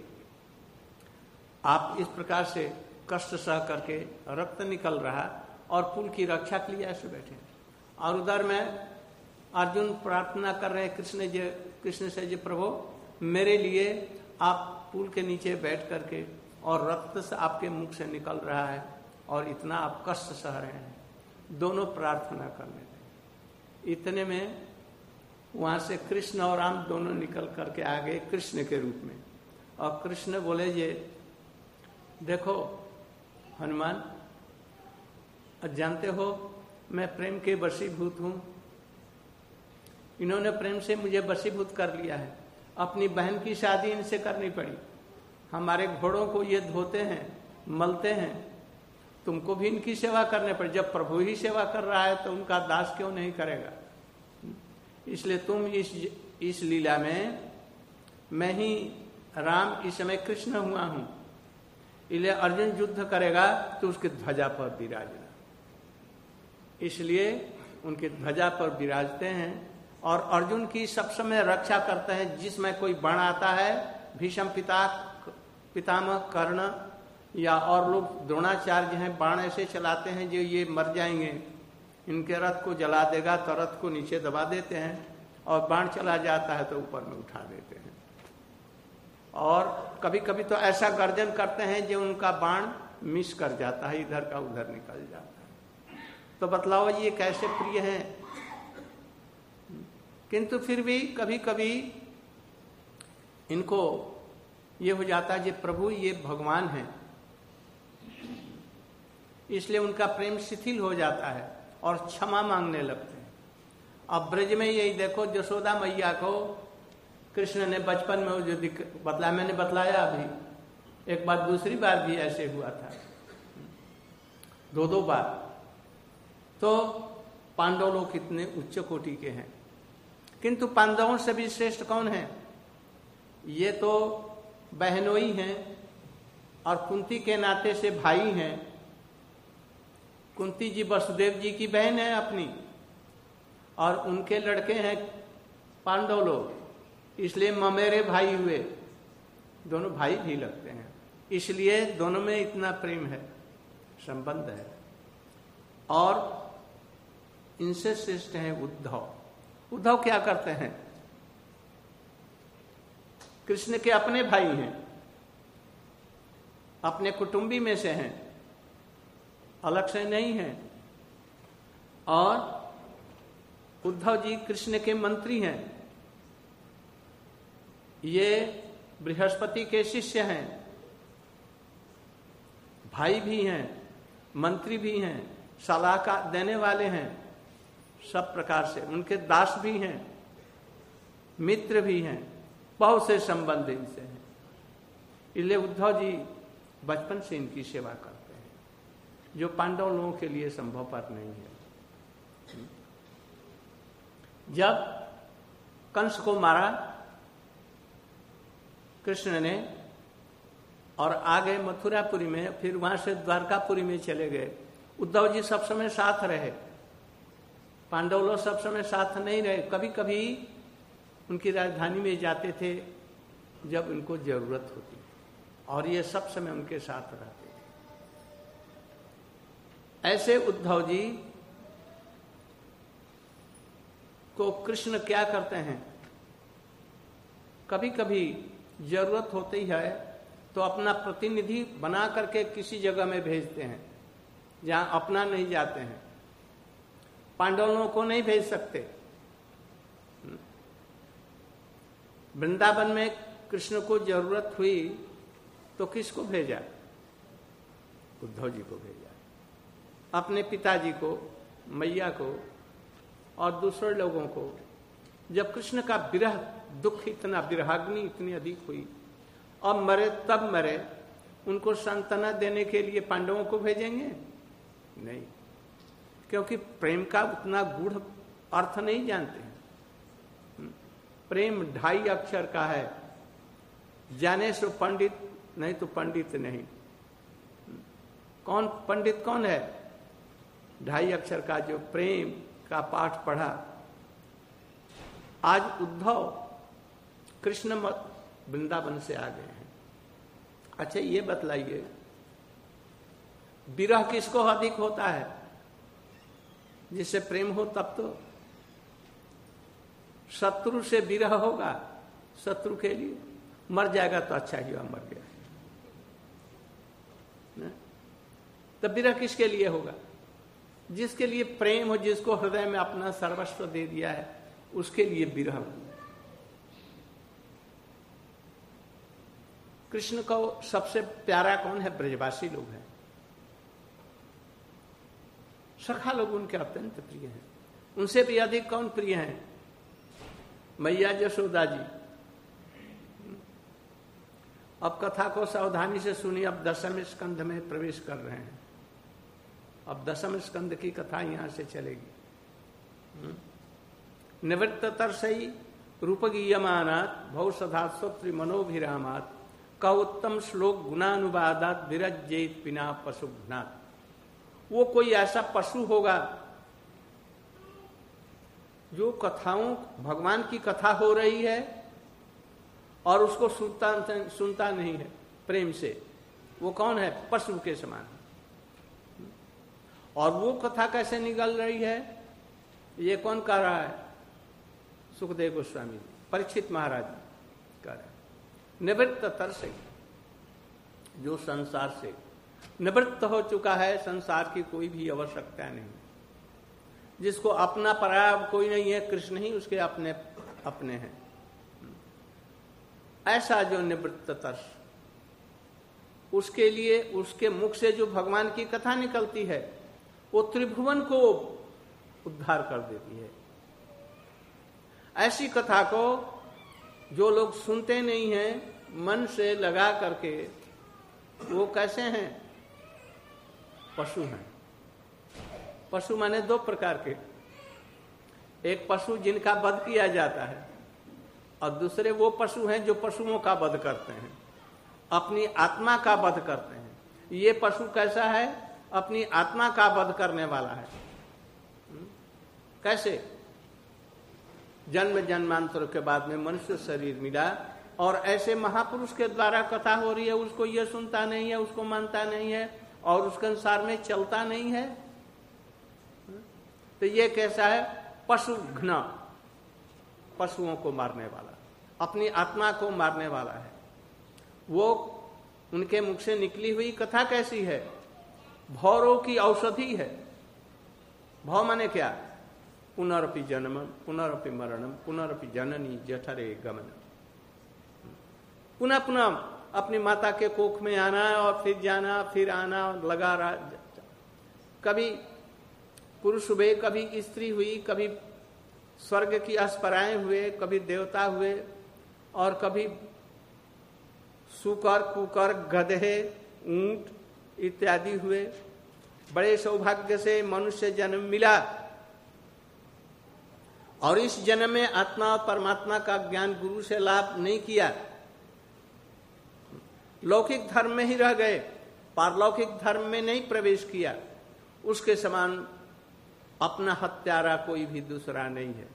आप इस प्रकार से कष्ट सह करके रक्त निकल रहा और पुल की रक्षा के लिए ऐसे बैठे। और उधर में अर्जुन प्रार्थना कर रहे कृष्ण से जे प्रभु मेरे लिए आप पुल के नीचे बैठ करके, और रक्त से आपके मुख से निकल रहा है और इतना आप कष्ट सह रहे हैं। दोनों प्रार्थना करने लगे। इतने में वहां से कृष्ण और राम दोनों निकल करके आ गए कृष्ण के रूप में। और कृष्ण बोले ये देखो हनुमान, जानते हो मैं प्रेम के वशीभूत हूं, इन्होंने प्रेम से मुझे वशीभूत कर लिया है। अपनी बहन की शादी इनसे करनी पड़ी, हमारे घोड़ों को ये धोते हैं मलते हैं, तुमको भी इनकी सेवा करने पड़ी। जब प्रभु ही सेवा कर रहा है तो उनका दास क्यों नहीं करेगा। इसलिए तुम इस लीला में, मैं ही राम इस समय कृष्ण हुआ हूं, इसलिए अर्जुन युद्ध करेगा तो उसकी ध्वजा पर विराजना, इसलिए उनकी ध्वजा पर विराजते हैं और अर्जुन की सब समय रक्षा करते हैं। जिसमें कोई बाण आता है, भीष्म पितामह कर्ण या और लोग द्रोणाचार्य हैं, बाण ऐसे चलाते हैं जो ये मर जाएंगे, इनके रथ को जला देगा तो रथ को नीचे दबा देते हैं, और बाण चला जाता है तो ऊपर में उठा देते हैं। और कभी कभी तो ऐसा गर्जन करते हैं जो उनका बाण मिस कर जाता है, इधर का उधर निकल जाता है। तो बतलाओ ये कैसे प्रिय हैं। किंतु फिर भी कभी कभी इनको ये हो जाता है कि प्रभु ये भगवान है, इसलिए उनका प्रेम शिथिल हो जाता है और क्षमा मांगने लगते हैं। अब ब्रज में यही देखो, यशोदा मैया को कृष्ण ने बचपन में जो बतलाया, मैंने बतलाया अभी, एक बार दूसरी बार भी ऐसे हुआ था, दो बार। तो पांडव लोग कितने उच्च कोटि के हैं, किंतु पांडवों से भी श्रेष्ठ कौन है? ये तो बहनोई हैं और कुंती के नाते से भाई हैं। कुंती जी वसुदेव जी की बहन है अपनी, और उनके लड़के हैं पांडव लोग, इसलिए ममेरे भाई हुए, दोनों भाई भी लगते हैं, इसलिए दोनों में इतना प्रेम है, संबंध है। और इनसे श्रेष्ठ हैं उद्धव। उद्धव क्या करते हैं? कृष्ण के अपने भाई हैं, अपने कुटुंबी में से हैं, अलग से नहीं हैं। और उद्धव जी कृष्ण के मंत्री हैं, ये बृहस्पति के शिष्य हैं, भाई भी हैं, मंत्री भी हैं, सलाह देने वाले हैं, सब प्रकार से उनके दास भी हैं, मित्र भी हैं, बहुत से संबंध इनसे हैं। इसलिए उद्धव जी बचपन से इनकी सेवा करते हैं, जो पांडव लोगों के लिए संभवपर नहीं है। जब कंस को मारा कृष्ण ने और आ गए मथुरापुरी में, फिर वहां से द्वारकापुरी में चले गए। उद्धव जी सब समय साथ रहे, पांडव लोग सब समय साथ नहीं रहे, कभी कभी उनकी राजधानी में जाते थे जब उनको जरूरत होती, और ये सब समय उनके साथ रहते थे। ऐसे उद्धव जी को कृष्ण क्या करते हैं, कभी कभी जरूरत होती है तो अपना प्रतिनिधि बना करके किसी जगह में भेजते हैं जहां अपना नहीं जाते हैं। पांडवों को नहीं भेज सकते। वृंदावन में कृष्ण को जरूरत हुई तो किसको भेजा? उद्धव जी को भेजा, अपने पिताजी को, मैया को और दूसरे लोगों को। जब कृष्ण का विरह दुख इतना, विरहाग्नि इतनी अधिक हुई और मरे, तब मरे, उनको सांत्वना देने के लिए पांडवों को भेजेंगे? नहीं, क्योंकि प्रेम का उतना गूढ़ अर्थ नहीं जानते हैं। प्रेम 2.5 अक्षर का है, जाने सो पंडित, नहीं तो पंडित नहीं। कौन पंडित कौन है? 2.5 अक्षर का जो प्रेम का पाठ पढ़ा। आज उद्धव कृष्ण वृंदावन से आ गए हैं। अच्छा ये बतलाइए, विरह किसको अधिक होता है? जिससे प्रेम हो तब तो। शत्रु से विरह होगा, शत्रु के लिए मर जाएगा तो अच्छा ही हुआ, मर गया। तब विरह किसके लिए होगा? जिसके लिए प्रेम हो, जिसको हृदय में अपना सर्वस्व दे दिया है, उसके लिए विरह। कृष्ण को सबसे प्यारा कौन है? ब्रजवासी लोग हैं, सखा लोग उनके अत्यंत प्रिय हैं। उनसे भी अधिक कौन प्रिय हैं? मैया यशोदा जी। अब कथा को सावधानी से सुनिए। अब 10वें स्कंध में प्रवेश कर रहे हैं। अब 10वें स्कंध की कथा यहां से चलेगी। निवृत्ततरसई रूपगीयमानात् भव सदा स्वत्रि मनोभिरामात् का उत्तम श्लोक गुणानुवादात विरजेत पिना पशुघ्नात्। वो कोई ऐसा पशु होगा जो कथाओं, भगवान की कथा हो रही है और उसको सुनता नहीं है प्रेम से। वो कौन है? पशु के समान। और वो कथा कैसे निकल रही है? ये कौन कह रहा है? सुखदेव गोस्वामी जी, परीक्षित महाराज कह रहे हैं। निवृत्त से, जो संसार से निवृत्त हो चुका है, संसार की कोई भी आवश्यकता नहीं, जिसको अपना पराया कोई नहीं है, कृष्ण ही उसके अपने अपने हैं, ऐसा जो निवृत्त तरस, उसके लिए उसके मुख से जो भगवान की कथा निकलती है वो त्रिभुवन को उद्धार कर देती है। ऐसी कथा को जो लोग सुनते नहीं हैं, मन से लगा करके, वो कैसे हैं? पशु हैं। पशु माने दो प्रकार के, एक पशु जिनका वध किया जाता है और दूसरे वो पशु हैं जो पशुओं का वध करते हैं, अपनी आत्मा का वध करते हैं। ये पशु कैसा है? अपनी आत्मा का वध करने वाला है। कैसे? जन्म जन्मांतर के बाद में मनुष्य शरीर मिला और ऐसे महापुरुष के द्वारा कथा हो रही है, उसको ये सुनता नहीं है, उसको मानता नहीं है और उसके अनुसार में चलता नहीं है, तो ये कैसा है? पशु घ्न, पशुओं को मारने वाला, अपनी आत्मा को मारने वाला है। वो उनके मुख से निकली हुई कथा कैसी है? भौरों की औषधि है। भौ माने क्या? पुनरपि जन्मम पुनरपि मरणम पुनरपि जननी जठरे गमन। पुनः पुनः अपनी माता के कोख में आना और फिर जाना, फिर आना, लगा रहा। कभी पुरुष हुए, कभी स्त्री हुई, कभी स्वर्ग की अस्पराएं हुए, कभी देवता हुए और कभी सूकर, कुकर, गधे, ऊंट इत्यादि हुए। बड़े सौभाग्य से मनुष्य जन्म मिला और इस जन्म में आत्मा और परमात्मा का ज्ञान गुरु से लाभ नहीं किया, लौकिक धर्म में ही रह गए, पारलौकिक धर्म में नहीं प्रवेश किया। उसके समान अपना हत्यारा कोई भी दूसरा नहीं है।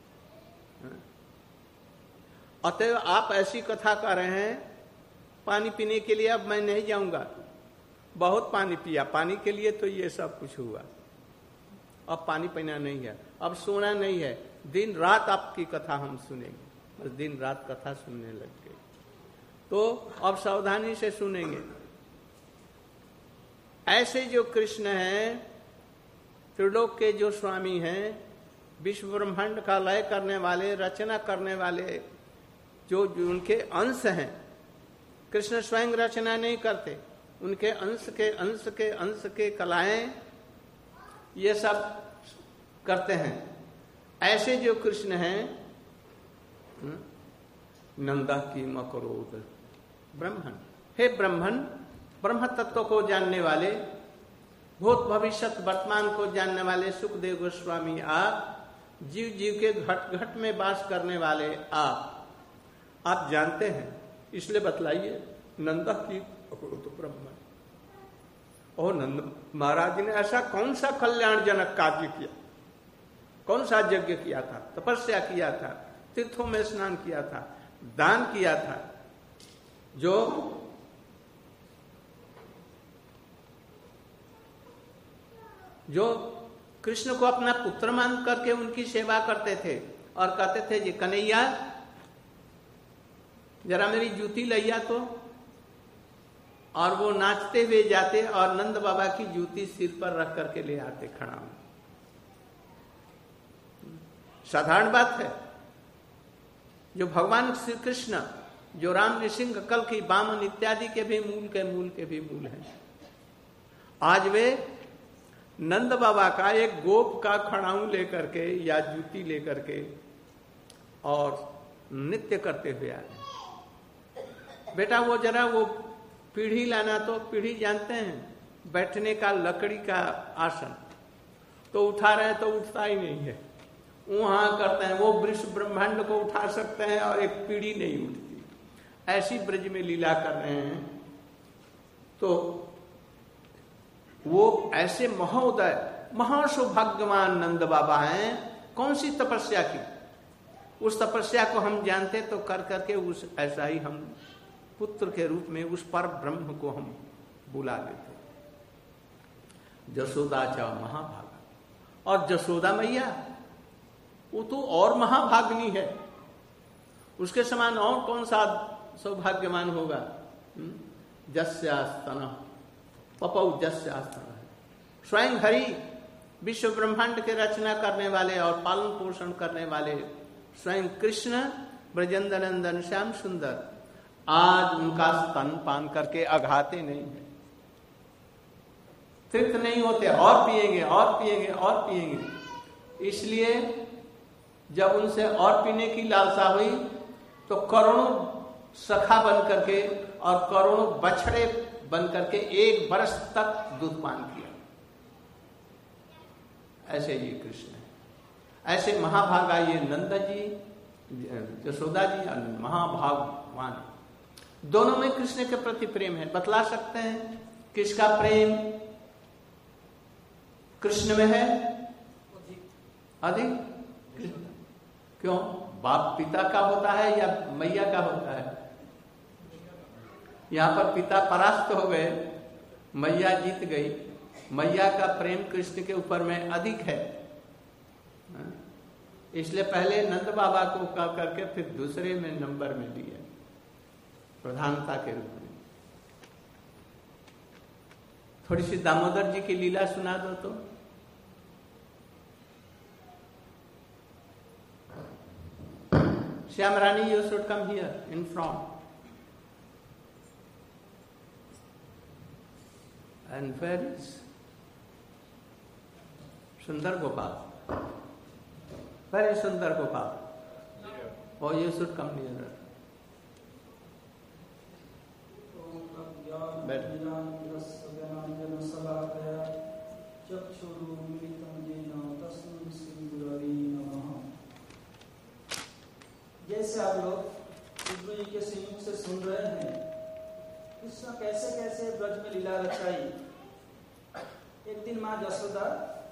अतएव आप ऐसी कथा कर रहे हैं, पानी पीने के लिए अब मैं नहीं जाऊंगा, बहुत पानी पिया, पानी के लिए तो ये सब कुछ हुआ, अब पानी पीना नहीं है, अब सोना नहीं है, दिन रात आपकी कथा हम सुनेंगे। बस दिन रात कथा सुनने लग गए, तो अब सावधानी से सुनेंगे। ऐसे जो कृष्ण हैं, त्रिलोक के जो स्वामी हैं, विश्व ब्रह्मांड का लय करने वाले, रचना करने वाले, जो उनके अंश हैं। कृष्ण स्वयं रचना नहीं करते, उनके अंश के अंश के अंश के कलाएं ये सब करते हैं। ऐसे जो कृष्ण हैं, नंदा की मकरोद ब्रह्मण, हे ब्रह्मण, ब्रह्म तत्व को जानने वाले, भूत भविष्य वर्तमान को जानने वाले सुखदेव गोस्वामी आप, जीव जीव के घट घट में वास करने वाले आप जानते हैं, इसलिए बतलाइए। नंदा की तो ब्रह्मण, और नंद महाराज ने ऐसा कौन सा कल्याणजनक कार्य किया, कौन सा यज्ञ किया था, तपस्या किया था, तीर्थों में स्नान किया था, दान किया था, जो कृष्ण को अपना पुत्र मान करके उनकी सेवा करते थे और कहते थे जी कन्हैया जरा मेरी जूती लैया तो, और वो नाचते हुए जाते और नंद बाबा की जूती सिर पर रख करके ले आते खड़ा। साधारण बात है। जो भगवान श्री कृष्ण, जो राम नृसिंह कल की वामन इत्यादि के भी मूल हैं, आज वे नंद बाबा का एक गोप का खड़ाऊ लेकर के या जूती लेकर के और नृत्य करते हुए आ रहे। बेटा वो जरा वो पीढ़ी लाना, तो पीढ़ी जानते हैं, बैठने का लकड़ी का आसन, तो उठा रहे हैं तो उठता ही नहीं है, वहां करते हैं। वो वृक्ष ब्रह्मांड को उठा सकते हैं और एक पीढ़ी नहीं उठती। ऐसी ब्रज में लीला कर रहे हैं। तो वो ऐसे महोदय महासौभाग्यवान नंद बाबा हैं। कौन सी तपस्या की? उस तपस्या को हम जानते तो कर करके उस ऐसा ही हम पुत्र के रूप में उस पर ब्रह्म को हम बुला लेते। जसोदा चा महाभागा, और जसोदा मैया वो तो और महाभाग्नी है, उसके समान और कौन सा सौभाग्यवान होगा। जस्यास्तन पपौ जस्यास्तन है। स्वयं हरि विश्व ब्रह्मांड के रचना करने वाले और पालन पोषण करने वाले स्वयं कृष्ण ब्रजेंद्र नंदन श्याम सुंदर आज उनका स्तन पान करके अघाते नहीं है, तृप्त नहीं होते, और पिएंगे और पिएंगे और पिएंगे। इसलिए जब उनसे और पीने की लालसा हुई तो करोड़ों सखा बन करके और करोड़ों बछड़े बन करके 1 वर्ष तक दूध पान किया। ऐसे ये कृष्ण है। ऐसे महाभागा ये नंद जी, यशोदा जी महाभागवान। दोनों में कृष्ण के प्रति प्रेम है। बतला सकते हैं किसका प्रेम कृष्ण में है अधिक? क्यों? बाप पिता का होता है या मैया का होता है? यहां पर पिता परास्त हो गए, मैया जीत गई। मैया का प्रेम कृष्ण के ऊपर में अधिक है। इसलिए पहले नंद बाबा को कह करके फिर दूसरे में नंबर में दिया प्रधानता के रूप में। थोड़ी सी दामोदर जी की लीला सुना दो तो। श्याम रानी, you should come here in front. And where is Sundar Gopal? Where is Sundar Gopal? Oh, you should come nearer. जैसे आप लोग विष्णु जी के श्रीमुख से सुन रहे हैं, कृष्ण कैसे कैसे ब्रज में लीला रचाई। एक दिन माँ यशोदा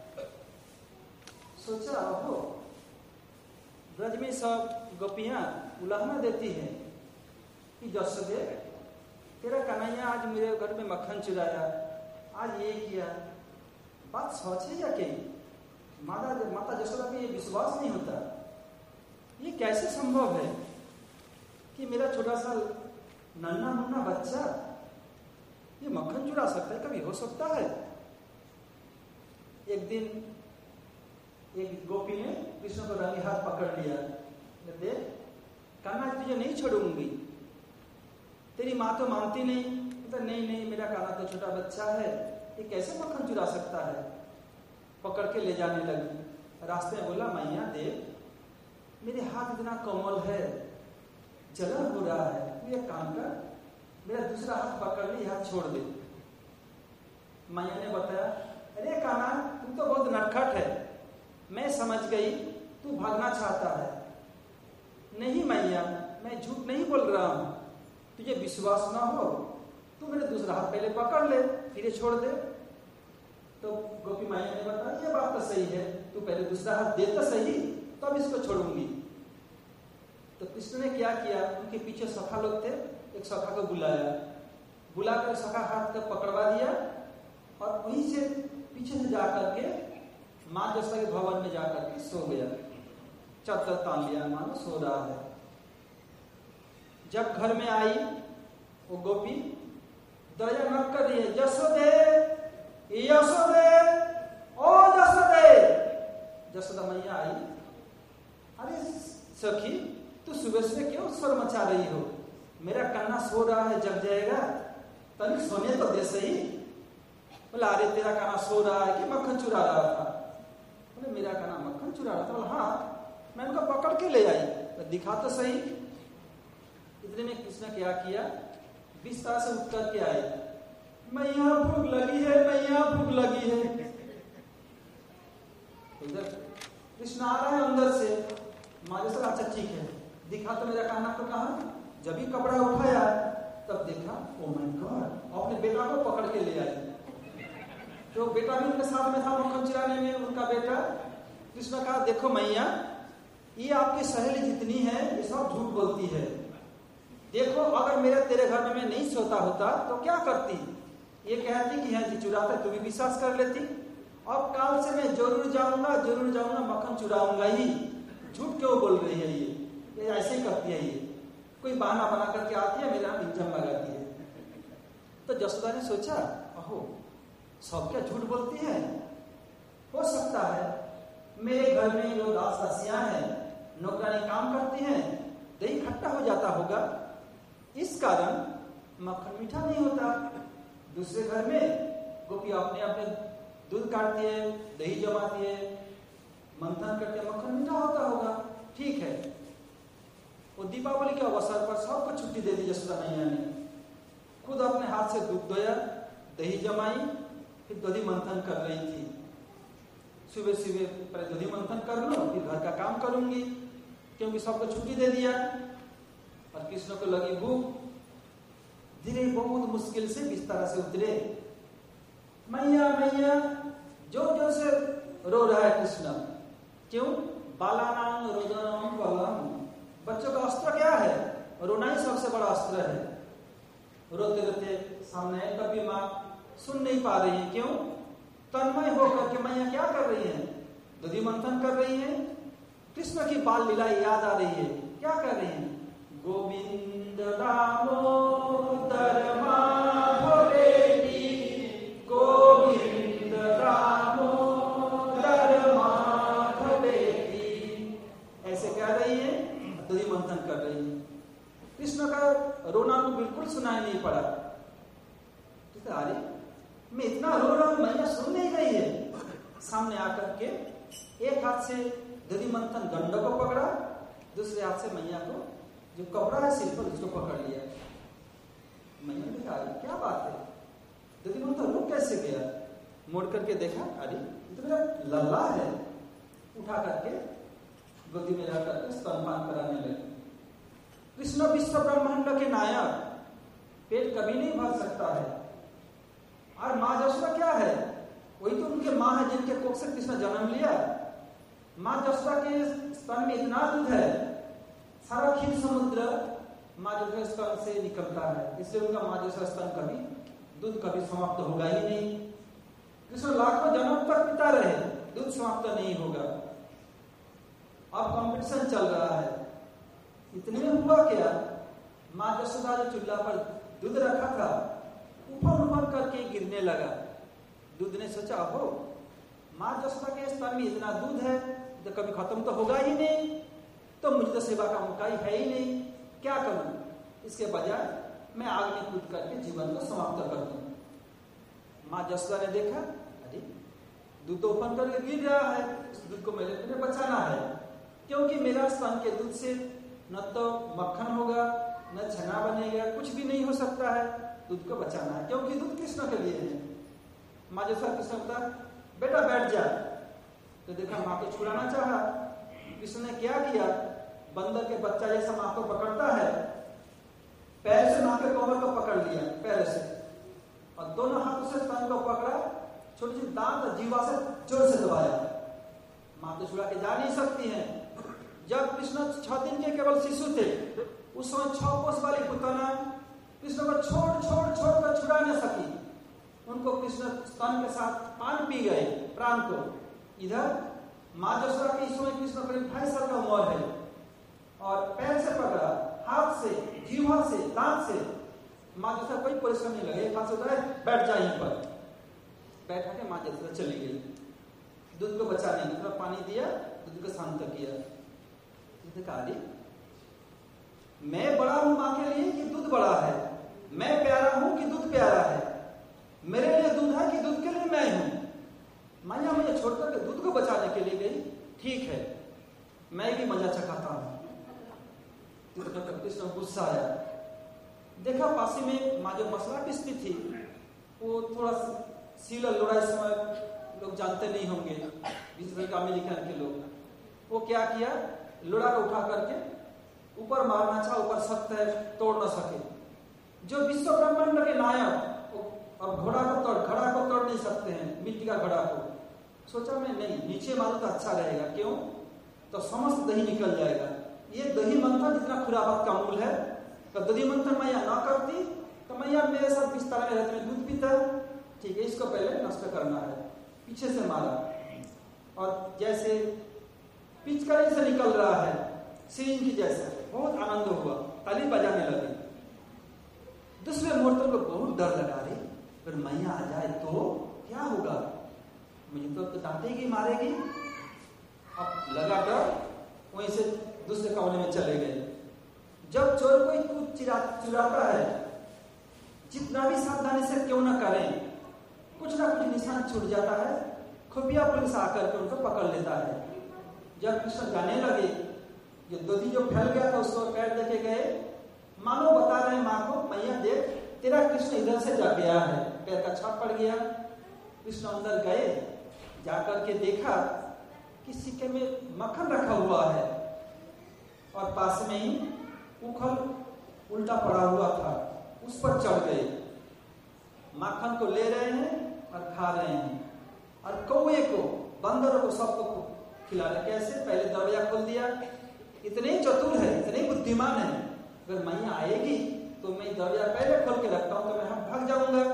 सोचा, हो ब्रज में सब गोपियां उलाहना देती हैं कि यशोदे तेरा कन्हैया आज मेरे घर में मक्खन चुराया, आज ये किया। बात सच है या क्या? माता यशोदा को ये विश्वास नहीं होता। ये कैसे संभव है कि मेरा छोटा सा नन्हा मुन्ना बच्चा ये मक्खन चुरा सकता है? कभी हो सकता है? एक दिन एक गोपी ने कृष्ण को रंगे हाथ पकड़ लिया, देख कान्हा तुझे नहीं छोड़ूंगी। तेरी माँ तो मानती नहीं। तो नहीं मेरा कान्हा तो छोटा बच्चा है, ये कैसे मक्खन चुरा सकता है? पकड़ के ले जाने लगी। रास्ते में बोला, मैया देख मेरे हाथ इतना कोमल है, जलन हो रहा है, तू एक काम कर, मेरा दूसरा हाथ पकड़ ले, हाथ छोड़ दे। मैया ने बताया, अरे कान्हा तू तो बहुत नटखट है, मैं समझ गई तू भागना चाहता है। नहीं मैया, मैं झूठ नहीं बोल रहा हूं, तुझे विश्वास ना हो तू मेरे दूसरा हाथ पहले पकड़ ले, फिर छोड़ दे। तो गोपी मैया ने बताया, ये बात तो सही है, तू पहले दूसरा हाथ दे तो सही, तब इसको छोड़ूंगी। तो कृष्ण ने क्या किया, उनके पीछे सखा लोग थे, एक सखा को बुलाकर सखा हाथ को पकड़वा दिया और वहीं से पीछे से जाकर के माँ यशोदा के भवन में जाकर के सो गया। चादर तान लिया, मानो सो रहा है। जब घर में आई वो गोपी दया न कर रही है, यशोदे यशोदे ओ यशोदे। यशोदा मैया आई, अरे सखी, तू सुबह सुबह क्यों स्वर मचा रही हो? मेरा कन्ना सो रहा है, जग जाएगा, तनिक सोने तो दे सही। बोला अरे तेरा काना सो रहा है कि मक्खन चुरा रहा था? बोले मेरा काना मक्खन चुरा रहा था। बोला हाँ, मैं उनको पकड़ के ले आई। तो दिखा तो सही। इतने में कृष्ण क्या किया, बिस्तर से उठ करके आए, मैया भूख लगी है, मैया भूख लगी है। इधर कृष्ण आ रहा है अंदर से, माँ जैसा अच्छा ठीक है, दिखा तो मेरा काना को कहा। जब भी कपड़ा उठाया तब देखा, ओ माय गॉड, अपने बेटा को पकड़ के ले आई। तो बेटा भी उनके साथ में था मक्खन चुराने में, उनका बेटा। कृष्ण कहा देखो मैया, ये आपकी सहेली जितनी है ये सब झूठ बोलती है। देखो अगर मेरे तेरे घर में मैं नहीं सोता होता तो क्या करती? ये कहती कि हाँ जी चुराता, तू भी विश्वास कर लेती। अब काल से मैं जरूर जाऊंगा मक्खन चुराऊंगा ही। झूठ क्यों बोल रही है ये ऐसे करती है, ये कोई बहाना बना करके आती है, मेरा इंजन लगाती है। तो जसोदा ने सोचा, अहो सब क्या झूठ बोलती है? हो सकता है मेरे घर में जो दास दासियां हैं, नौकरानी काम करती हैं, दही खट्टा हो जाता होगा, इस कारण मक्खन मीठा नहीं होता। दूसरे घर में गोपी अपने अपने दूध काटती है, दही जमाती है, मंथन करते हैं, मक्खन मीठा होता होगा। ठीक है, वो दीपावली के अवसर पर सबको छुट्टी दे दी यशोदा मैया ने। खुद अपने हाथ से दूध दोया, दही जमाई, फिर दधी मंथन कर रही थी। सुबह सुबह पहले दधी मंथन कर लो, फिर घर का काम करूंगी, क्योंकि सबको छुट्टी दे दिया। और कृष्ण को लगी भूख, धीरे बहुत मुश्किल से बिस्तर से उतरे। मैया मैया जोर जोर से रो रहा है कृष्ण। क्यों? बालानां रोदनम बलम। बच्चों का अस्त्र क्या है? रोना ही सबसे बड़ा अस्त्र है। रोते रोते सामने कभी माँ सुन नहीं पा रही है। क्यों? तन्मय होकर के मैया क्या कर रही है? दधी मंथन कर रही है। कृष्ण की बाल लीला याद आ रही है। क्या कर रही है? गोविंद दामोदर माधवेति, गोविंद दामोदर माधवेति, ऐसे कह रही है, दधी मंथन कर रही है। कृष्ण का रोना को बिल्कुल सुनाई नहीं पड़ा। अरे मैं इतना रो रहा हूं, मैया सुन नहीं रही है। सामने आकर के एक हाथ से दधी मंथन गंड को पकड़ा, दूसरे हाथ से मैया को जो कपड़ा है सिर पर उसको पकड़ लिया। मैया ने कहा क्या बात है, दधी मंथन रुक कैसे गया? मोड़ करके देखा, अरे ये तो मेरा लल्ला है। उठा करके गोदी में रख करके स्तनपान कराने लगे। कृष्ण विश्व ब्रह्मांड के नायक, पेट कभी नहीं भर सकता है। और माँ जसोदा क्या है? वही तो उनके माँ है जिनके कोख से कृष्ण जन्म लिया। माँ जसोदा के स्तन में इतना दूध है, सारा क्षीर समुद्र माँ जसोदा स्तन से निकलता है। इसलिए उनका माँ जसोदा स्तन कभी दूध कभी समाप्त होगा ही नहीं। कृष्ण लाखों जन्म तक पिता रहे, दूध समाप्त नहीं होगा। अब कंपटीशन चल रहा है। इतने में हुआ क्या, माँ जसोदा जो चूल्हा पर दूध रखा था उफन उफन करके गिरने लगा। दूध ने सोचा, हो माँ जसोदा के स्तन में इतना दूध है तो कभी खत्म तो होगा ही नहीं, तो मुझे तो सेवा का मौका ही है ही नहीं, क्या करूं? इसके बजाय मैं आग में कूद करके जीवन को समाप्त कर दूं। माँ जसोदा ने देखा, अरे दूध तो उफन करके गिर रहा है, इस दूध को मेरे बचाना है, क्योंकि मेरा स्तन के दूध से न तो मक्खन होगा, न छना बनेगा, कुछ भी नहीं हो सकता है। दूध को बचाना है, क्योंकि दूध कृष्ण के लिए है। माँ जसोदा कृष्ण का बेटा बैठ जा, तो देखा माँ को छुड़ाना चाहा। कृष्ण ने क्या किया? बंदर के बच्चा जैसा माँ को पकड़ता है, पैर से माँ के कमर को पकड़ लिया, पैर से, और दोनों हाथों से स्तन को पकड़ा, छोटी छोटी दांत जीवा से जोर से दबाया। माँ तो छुड़ा के जा नहीं सकती है। जब कृष्ण 6 दिन के केवल शिशु थे, उस समय 6 कोस वाली पुतना कृष्ण को छोड़ कर छुड़ा न सकी। उनको कृष्ण स्तन के साथ पान पी गए प्राण को। इधर माँ जसोदा की इस समय कृष्ण करीब 2.5 साल का उम्र है, और पैर से पकड़ा, हाथ से, जीवा से, दांत से। माँ जसोदा कोई परिश्रम नहीं लगे, हाथ से उठाए, बैठ जा यहीं पर। बैठा के माँ जसोदा चली गई दूध को बचाने की। थोड़ा पानी दिया, दूध को शांत किया। अरे मैं बड़ा हूं मां के लिए कि दूध बड़ा है, मैं प्यारा हूं कि दूध प्यारा है, मेरे लिए दूध है कि दूध के लिए मैं हूं। मैया मुझे छोड़कर के दूध को बचाने के लिए गई, ठीक है मैं भी मजा चखाता हूं। कृष्ण गुस्सा आया, देखा पासी में माँ जो मसला पीसती थी वो थोड़ा सीला लोड़ा, इस समय लोग जानते नहीं होंगे विशेषकर अमेरिकन के लोग, वो क्या किया लोड़ा को उठा करके ऊपर मारना चाहा, ऊपर सख्त है तोड़ न सके। जो विश्व ब्रह्मांड के नायक और घड़ा को तोड़ नहीं सकते हैं, मिट्टी का घड़ा को। सोचा मैं नहीं नीचे मारूं तो अच्छा रहेगा, क्यों तो समस्त दही निकल जाएगा। ये दही मंथन जितना खुराफात का मूल है, तो दही मंथन मैया ना करती तो मैया मेरे साथ बिस्तर में रहते दूध पीता, ठीक है इसको पहले नष्ट करना है। पीछे से मारा और जैसे पिचकारी से निकल रहा है सींग की जैसा, बहुत आनंद हुआ, ताली बजाने लगे। दूसरे मुहूर्तों को बहुत डर लगा रही, अगर मैया आ जाए तो क्या होगा, मुझे तो डांटेगी मारेगी। अब लगा डर, वहीं से दूसरे कमरे में चले गए। जब चोर कोई चुराता है, जितना भी सावधानी से क्यों ना करें, कुछ ना कुछ निशान छूट जाता है। खुफिया पुलिस आकर के उनको पकड़ लेता है। जब कृष्ण जाने लगे, ये दधी जो फैल गया था उसको पैर देके गए, मानो बता रहे माँ को मैया देख तेरा कृष्ण इधर से जा गया है, पैर का छाप पड़ गया। कृष्ण अंदर गए, जाकर के देखा कि सिक्के में मक्खन रखा हुआ है और पास में ही उखल उल्टा पड़ा हुआ था, उस पर चढ़ गए, माखन को ले रहे हैं और खा रहे हैं। और कौवे को, बंदरों को, सबको खिला रहे। कैसे, पहले दरवाजा खोल दिया। इतने चतुर है, इतने बुद्धिमान है, अगर मैया आएगी तो मैं दरवाजा पहले खोल के रखता हूं तो मैं भाग जाऊंगा।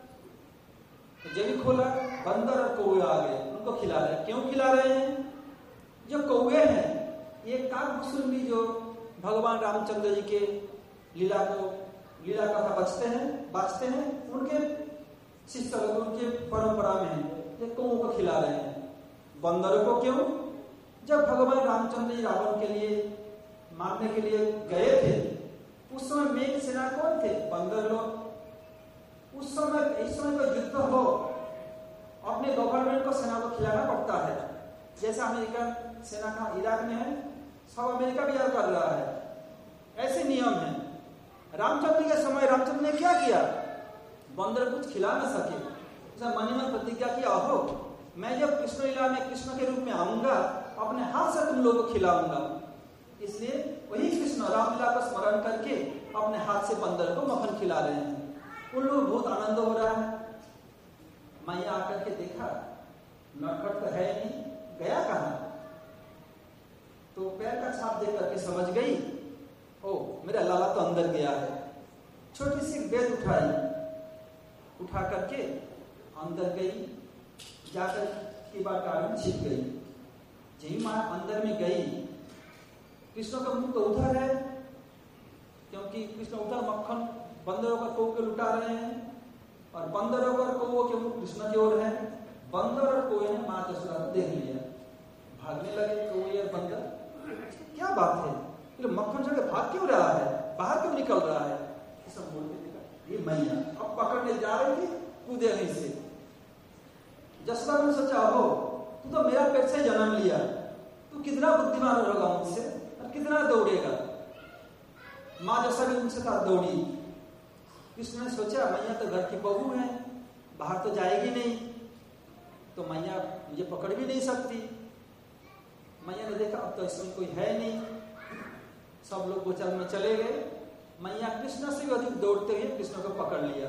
तो जब भी खोला, बंदर और कौवे आ गए, उनको खिला रहे। क्यों खिला रहे हैं? जो कौवे हैं ये काकभुसुंडी जो भगवान रामचंद्र जी के लीला कथा बचते हैं उनके शिष्य लोग, उनके परंपरा में है, ये कौओं को खिला रहे हैं। बंदरों को क्यों? जब भगवान रामचंद्र जी रावण के लिए मारने के लिए गए थे, उस समय मेघ सेना कौन थे? बंदर लोग। उस समय इस समय कोई युद्ध हो, अपने गवर्नमेंट को सेना को खिलाना पड़ता है। जैसा अमेरिका सेना का इराक में है, सब अमेरिका भी यह कर रहा है, ऐसे नियम है। रामचंद्र के समय रामचंद्र ने क्या किया? बंदर कुछ खिला न सके, मन ही मन प्रतिज्ञा किया, हो मैं जब कृष्ण लीला में कृष्ण के रूप में आऊंगा, अपने हाथ से तुम लोगों को खिलाऊंगा। इसलिए वही कृष्ण रामलीला को स्मरण करके अपने हाथ से बंदर को मक्खन खिला रहे हैं। उन लोग बहुत आनंद हो रहा है। मैया आकर के देखा, नटखट तो है नहीं, गया कहां? तो पैर का छाप देख करके समझ गई, ओ मेरा लाला तो अंदर गया है। छोटी सी बेद उठा करके अंदर गई, जाकर की बात में छिप गई। जही मां अंदर में गई, कृष्ण का मुंह तो उधर है, क्योंकि कृष्ण उधर मक्खन बंदरों पर कौ के लुटा रहे हैं और बंदरों पर कौ के मुंह कृष्ण की ओर है। बंदर और कौए ने मां जसोदा को देख लिया, भागने लगे कौए और बंदर। क्या बात है, मक्खन छोड़ के भाग क्यों रहा है, बाहर क्यों निकल रहा है? सब बोल के देखा, ये मैया अब पकड़ने जा रही थी, कूदे नहीं से। जसोदा ने सोचा, हो तू तो मेरा पेट से जन्म लिया, तू कितना बुद्धिमान होगा मुझसे और कितना दौड़ेगा। माँ जसोदा भी उनसे साथ दौड़ी। कृष्ण ने सोचा, मैया तो घर की बहू है, बाहर तो जाएगी नहीं, तो मैया मुझे पकड़ भी नहीं सकती। मैया ने देखा अब तो इसमें कोई है नहीं, सब लोग गोचर में चले गए। मैया कृष्ण से भी अधिक दौड़ते हुए कृष्ण को पकड़ लिया।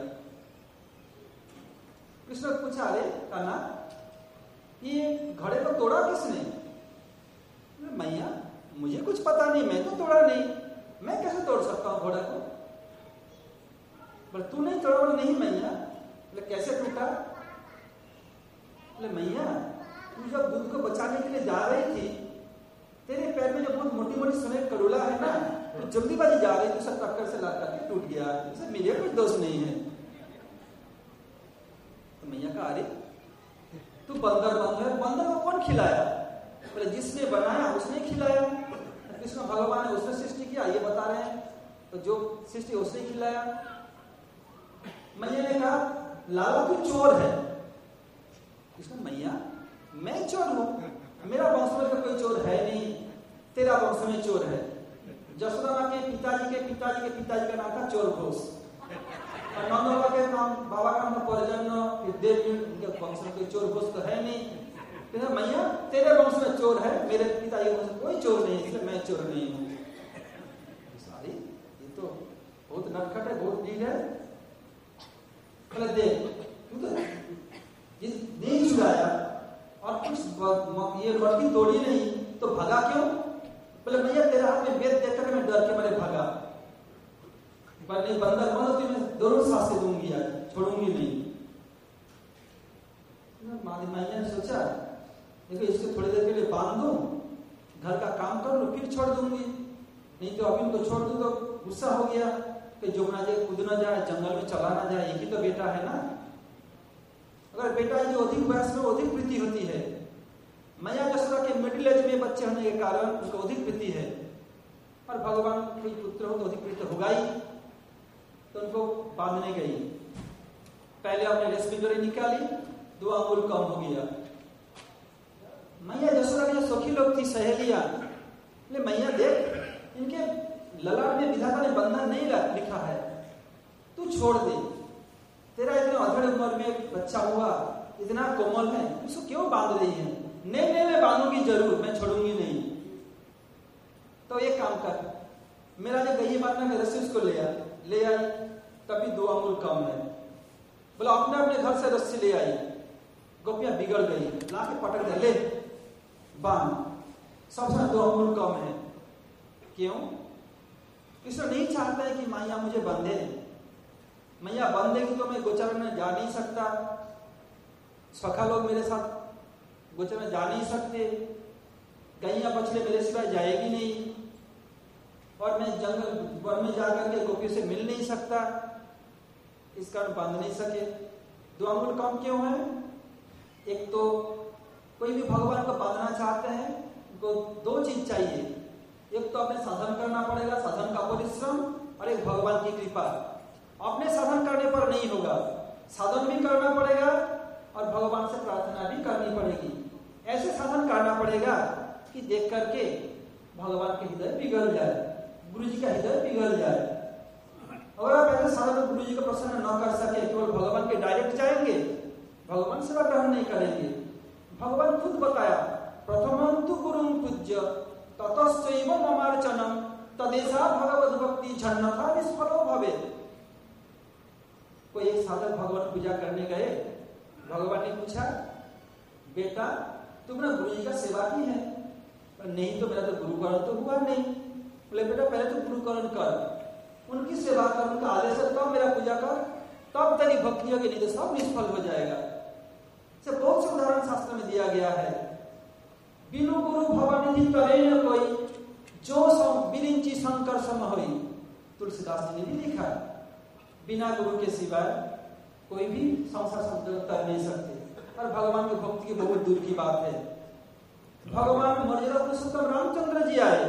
कृष्ण ने पूछा, अरे कान्हा ये घड़े को तोड़ा किसने? मैया मुझे कुछ पता नहीं, मैं तो तोड़ा नहीं, मैं कैसे तोड़ सकता हूं घोड़े को? बोले तू नहीं तोड़ा? बोले नहीं मैया। बोले कैसे टूटा? बोले मैया तू जब दूध को बचाने के लिए जा रही थी, तेरे पैर में जो बहुत मोटी मोटी सुने करोला है ना, तो जल्दीबाजी जा रही थी, उसे टक्कर से लाकर के टूट गया, इसे मेरे कोई दोष नहीं है। तो मैया कहा, अरे तू बंदर है, बंदर को कौन खिलाया? बोले जिसने बनाया उसने खिलाया। कृष्ण भगवान ने उसने सृष्टि किया ये बता रहे हैं, तो जो सृष्टि उसने खिलाया। मैया ने कहा लाला तू चोर है। कृष्ण मैया मैं चोर हूं, मेरा वंश में तो कोई चोर है नहीं, तेरा वंश में चोर है। जसोदा मां के पिताजी के पिताजी के पिताजी का नाम था चोर घोष, और नंद बाबा के नाम बाबा का नाम परिजन देव, उनके वंश में कोई चोर घोष तो है नहीं। मैया तेरे वंश में चोर है, मेरे पिताजी के वंश में कोई चोर नहीं, इसलिए मैं चोर नहीं हूं। सारी ये तो बहुत नटखट है, बहुत ढील है। देख तू तो नहीं चुराया और कुछ ये मट्टी तोड़ी नहीं तो भगा क्यों? बोले भैया तेरे हाथ में वेद देखकर मैं डर के मैंने भगा, बंदर बनो तो मैं दोनों सांसें दूंगी, आज छोड़ूंगी नहीं। मैया ने सोचा देखो इसको थोड़ी देर के लिए बांध दूं, घर का काम कर लो फिर छोड़ दूंगी, नहीं तो अभी उनको छोड़ दूं तो गुस्सा हो गया कि जो ना जाए कूद ना जाए, जंगल में चला ना जाए, एक ही तो बेटा है ना। अगर बेटा जो अधिक वयस में अधिक प्रीति होती है, मैया जसोदा के मिडिल एज में बच्चे होने के कारण उनको अधिक प्रीति है, और भगवान कोई पुत्र हो तो अधिक प्रीति होगा ही, तो उनको बांधने गई। पहले अपने रेशमी डोरी निकाली, 2 अंगुल कम हो गया। मैया जसोदा की जो सखी लोग थी सहेलियां, मैया देख इनके ललाट में विधाता ने बंधन नहीं लिखा है, तू छोड़ दे, तेरा इतना अधड़ उम्र में बच्चा हुआ, इतना कोमल है, उसको क्यों बांध रही है? नहीं नहीं मैं बांधूंगी जरूर, मैं छोड़ूंगी नहीं। तो एक काम कर, मेरा जो गई बांधना में रस्सी उसको ले आई, तभी 2 अंगुल कम है। बोला अपने अपने घर से रस्सी ले आई, गोपियां बिगड़ गई, लाके पटक दे, ले बांध, सबसे 2 अंगुल कम है। क्यों? कृष्ण नहीं चाहता है कि मैया मुझे बंधे, मैया बंधेगी तो मैं गोचर में जा नहीं सकता, सखा लोग मेरे साथ गोचर में जा नहीं सकते, गैया बछड़े मेरे सिवाय जाएगी नहीं, और मैं जंगल वन में जाकर के गोपियों से मिल नहीं सकता, इस कारण बांध नहीं सके। 2 अंगुल कम क्यों है? एक तो कोई भी भगवान को बांधना चाहते हैं, उनको 2 चीज चाहिए, एक तो अपने साधन करना पड़ेगा, साधन का परिश्रम, और एक भगवान की कृपा। अपने साधन करने पर नहीं होगा, साधन भी करना पड़ेगा और भगवान से प्रार्थना भी करनी पड़ेगी। ऐसे साधन करना पड़ेगा कि देख करके भगवान के हृदय पिघल जाए, गुरु जी का हृदय पिघल जाए। अगर आप ऐसे साधन गुरु जी को प्रसन्न न कर सके, केवल भगवान के डायरेक्ट जाएंगे, भगवान सेवा ग्रहण नहीं करेंगे। भगवान खुद बताया, प्रथमंतु गुरुं पूज्य ततश्चैव ममार्चनम तदेशा भगवद भक्ति झन्नथा निष्फलो भवेत्। कोई एक साधक भगवान पूजा करने गए, भगवान ने पूछा बेटा तुमने गुरु जी का सेवा की है? नहीं तो मेरा तो गुरुकरण तो हुआ नहीं। बोले बेटा पहले तो गुरुकरण कर, उनकी सेवा कर, उनका आदेश तब मेरा पूजा कर, तब तेरी भक्ति होगी, नहीं तो सब निष्फल हो जाएगा। से बहुत से उदाहरण शास्त्र में दिया गया है। बिनु गुरु भवनिधि तरेण कोई जो बिरिंची शंकर सम होई, तुलसीदास जी ने भी लिखा, बिना गुरु के सिवाय कोई भी संसार समुद्र तर नहीं सकते, और भगवान की भक्ति की बहुत दूर की बात है। भगवान मर्यादा पुरुषोत्तम रामचंद्र जी आए,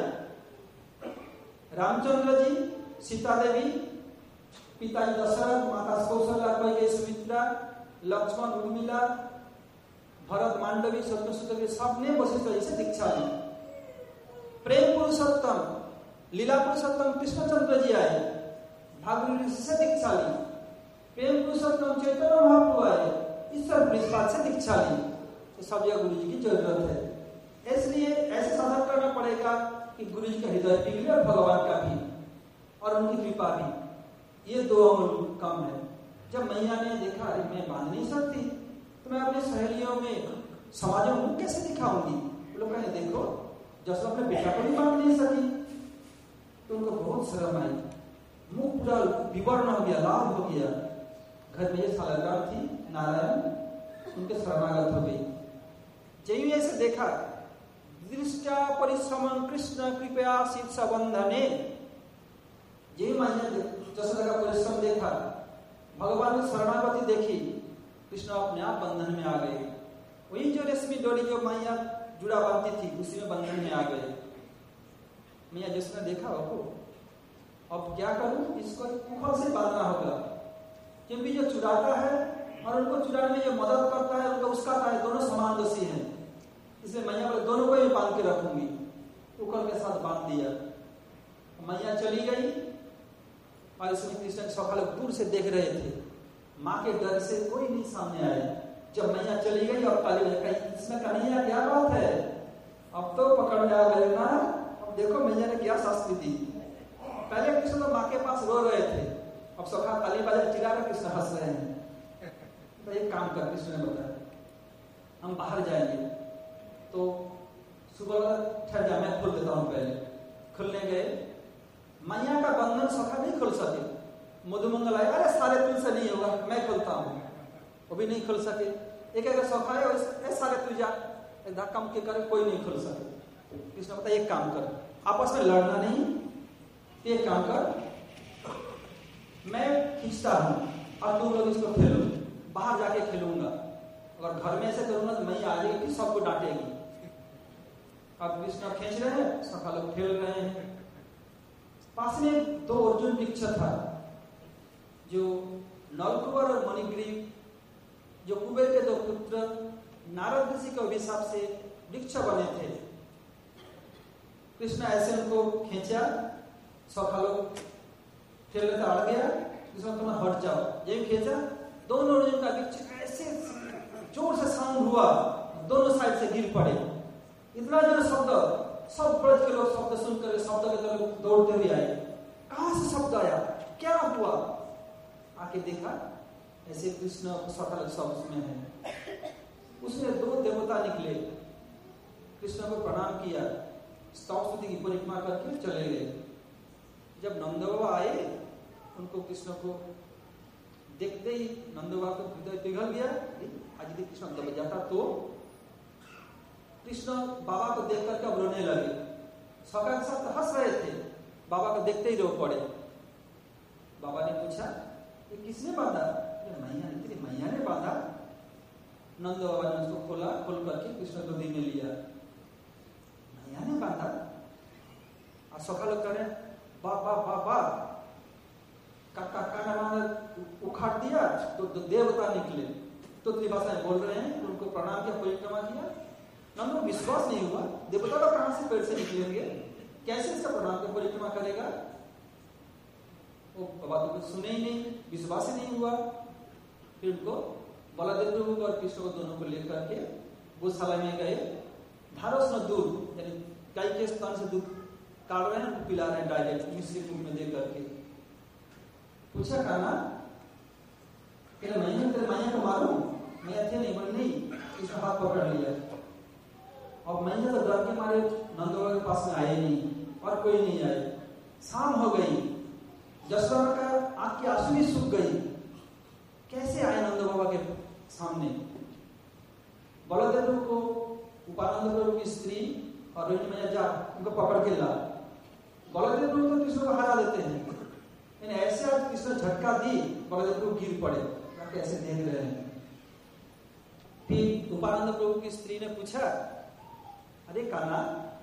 रामचंद्र जी, सीता देवी, पिताजी दशरथ, माता कौशल्या, सुमित्रा, लक्ष्मण, उर्मिला, भरत, मांडवी, शत्रुसूत्र, सबने वशिष्ठ जी से दीक्षा ली। प्रेम पुरुषोत्तम लीला पुरुषोत्तम कृष्णचंद्र जी आए, भागवत से दीक्षा ली। प्रेम पुरुषोत्तम चैतन्य महाप्रभु आए, ईश्वर बृहस्पति से दीक्षा ली। तो सब जगह गुरु जी की जरूरत है, इसलिए ऐसे साधन करना पड़ेगा कि गुरु जी का हृदय पिघले और भगवान का भी और उनकी कृपा भी। ये 2 अंगुल कम है। जब मैया ने देखा अरे मैं बांध नहीं सकती, तो मैं अपने सहेलियों में समाज में मुंह कैसे दिखाऊंगी? लोग कहे देखो जैसे अपने बेटा को भी बांध नहीं सकी, तो उनको बहुत शर्म आई, मुंह पूरा विवर्ण हो गया, लाल हो गया। घर में ये सालगार थी नारायण, उनके शरणागत हो गई। जैसे ऐसे देखा दृष्टा परिश्रम कृष्ण कृपया शीर्ष बंधने, यही मैया जसोदा का परिश्रम देखा, भगवान की शरणागति देखी, कृष्ण अपने आप बंधन में आ गए। वही जो रेशमी डोरी जो मैया जुड़ा बांधती थी, उसी में बंधन में आ गए। मैया जसोदा ने देखा बाबू अब क्या करूं, इसको उखल से बांधना होगा, क्योंकि जो चुराता है और उनको चुराने में जो मदद करता है उनको उसका है, दोनों समान दोषी हैं। इसलिए मैया बोले दोनों को ही बांध के रखूंगी। उखल के साथ बांध दिया। मैया चली गई और इसमें कृष्ण सखा लोग दूर से देख रहे थे, माँ के डर से कोई नहीं सामने आया। जब मैया चली गई और काली इसमें कन्हैया क्या बात है, अब तो पकड़ में आ गए ना, अब देखो मैया ने क्या शास्त्री दी। पहले कृष्ण तो माँ के पास रो रहे थे, अब सखा काली बाजार चिल्ला कर कृष्ण हंस रहे हैं। तो एक काम कर, कृष्ण ने बताया हम बाहर जाएंगे, तो सुबह ठहर जा मैं खोल देता हूँ। पहले खुलने गए, मैया का बंधन सखा नहीं खोल सके। मधुमंगल आए, अरे सारे तुल से नहीं होगा, मैं खोलता हूँ, वो भी नहीं खोल सके। एक अगर सखा है सारे तुल जा, धक्का मुक्की करे कोई नहीं खोल सके। कृष्ण बताया एक काम कर, आपस में लड़ना नहीं, एक काम कर मैं खींचता हूँ और तुम लोग इसको खेलो, बाहर जाके खेलूंगा। अगर घर में ऐसे करूंगा तो मैया आ जाएगी, सबको डांटेगी। अब कृष्ण खींच रहे हैं, सखा लोग खेल रहे हैं। पास में 2 अर्जुन वृक्ष था, जो नलकुबर और मणिग्रीव, जो कुबेर के 2 पुत्र नारद ऋषि के अभिशाप से वृक्ष बने थे। कृष्ण ऐसे उनको खींचा, सखा लोग खेल रहे थे, अड़ गया। कृष्ण तुम हट जाओ, ये खींचा, दोनों अर्जुन का वृक्ष ऐसे जोर से साउंड हुआ, दोनों साइड से गिर पड़े। इतना जोर शब्द, सब ब्रज के लोग शब्द सुनकर शब्द के तरफ दौड़ते हुए आए। कहां से शब्द आया, क्या हुआ? आके देखा ऐसे कृष्ण सखा सब उसमें है। उसमें 2 देवता निकले, कृष्ण को प्रणाम किया, स्तव स्तुति की परिक्रमा करके चले गए। जब नंदबाबा आए, उनको कृष्ण को देखते ही नंदबाबा को हृदय पिघल गया। आज यदि कृष्ण दब जाता तो। कृष्ण बाबा को देख करके अब रोने लगे। सखा के साथ हंस रहे थे, बाबा को देखते ही रो पड़े। बाबा ने पूछा ये किसने बांधा? मैया ने, तेरी मैया ने बांधा। नंद बाबा ने उसको खोला, खोल करके कृष्ण को गोदी में लिया। मैया ने बांधा? और सखा लोग कह रहे बाबा बाबा का उखाड़ दिया, तो देवता निकले, तो भाषा में बोल रहे हैं, उनको प्रणाम किया, परिक्रमा किया। नंद विश्वास नहीं हुआ, देवता का कहां से पेड़ से निकलेंगे, कैसे इसका प्रणाम किया, परिक्रमा करेगा? वो बाबा तो कुछ सुने ही नहीं, विश्वास ही नहीं हुआ। फिर उनको बलदेव प्रभु और कृष्ण को दोनों को लेकर के गोशाला में गए। धारोस न दूध, यानी गाय के स्तन से दूध काट रहे हैं, पिला रहे हैं डायरेक्ट मिश्री रूप में दे करके। पूछा खाना तेरे मैया को मारूं? मैया थे नहीं, बोले नहीं। इसका हाथ पकड़ लिया। और मैया तो डर के मारे नंदबाबा के पास में आए नहीं, और कोई नहीं आए। शाम हो गई, यशोदा का आंख की आंसू भी सूख गई। कैसे आए नंद बाबा के सामने? बलदेव को उपानंद प्रभु की स्त्री और रोहिणी मैया जा उनको पकड़ के ला। बलदेव प्रभु तो कृष्ण को हरा देते हैं, ऐसे आज कृष्ण झटका दी, बलदेव प्रभु गिर पड़े। कैसे देख रहे हैं। फिर उपानंद प्रभु की स्त्री ने पूछा, अरे कान्हा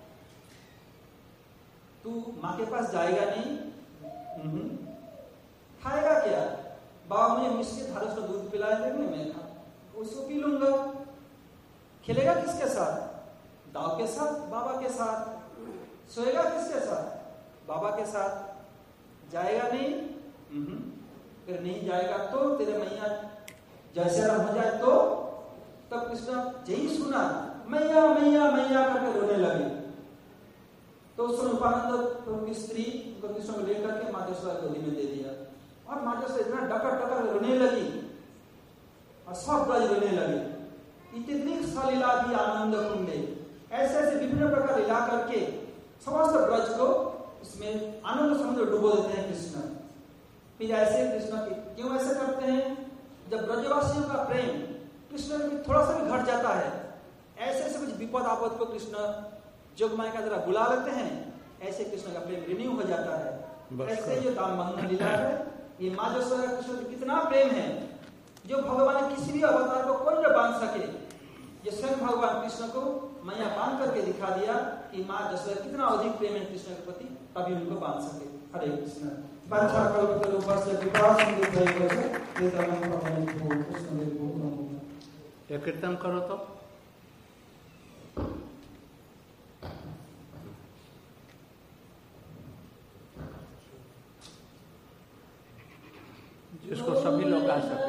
तू माँ के पास जाएगा नहीं? खाएगा क्या? बाबा मुझे मिश्री धारों से दूध पिलाए देंगे, मैं उसको पी लूंगा। खेलेगा किसके साथ? दाव के साथ, बाबा के साथ। सोएगा किसके साथ? बाबा के साथ। जाएगा नहीं? फिर नहीं जाएगा तो तेरे मैया जैसे हो जाए तो? तब कृष्ण यही सुना, मैया मैया मैया करके रोने लगे। तो उस समय उपानंद प्रभु की स्त्री उनको कृष्ण को लेकर के माँ यशोदा गोदी में दे दिया। और माँ यशोदा इतना डकर डकर रोने लगी और सब ब्रज रोने लगे। इतनी सलीला भी आनंद कुंडे, ऐसे ऐसे विभिन्न प्रकार लीला करके समस्त ब्रज को इसमें आनंद समुद्र डुबो देते हैं कृष्ण। फिर ऐसे कृष्ण क्यों ऐसे करते हैं? जब ब्रजवासियों का प्रेम कृष्ण में थोड़ा सा भी घट जाता है, ऐसे ऐसे कुछ विपद आपद को कृष्ण जोगमाया का जरा बुला लेते हैं, ऐसे कृष्ण का प्रेम रिन्यू हो जाता है। ऐसे जो दामोदर लीला है, ये माँ यशोदा कृष्ण का कितना प्रेम है, जो भगवान ने किसी भी अवतार को कौन न बांध सके, ये स्वयं भगवान कृष्ण को मैया बांध करके दिखा दिया। कि माँ जसोदा कितना अधिक प्रेम है कृष्ण के प्रति, तभी उनको बांध सके। हरे कृष्ण। ये कीर्तन करो तो जिसको सभी लोग गा सके।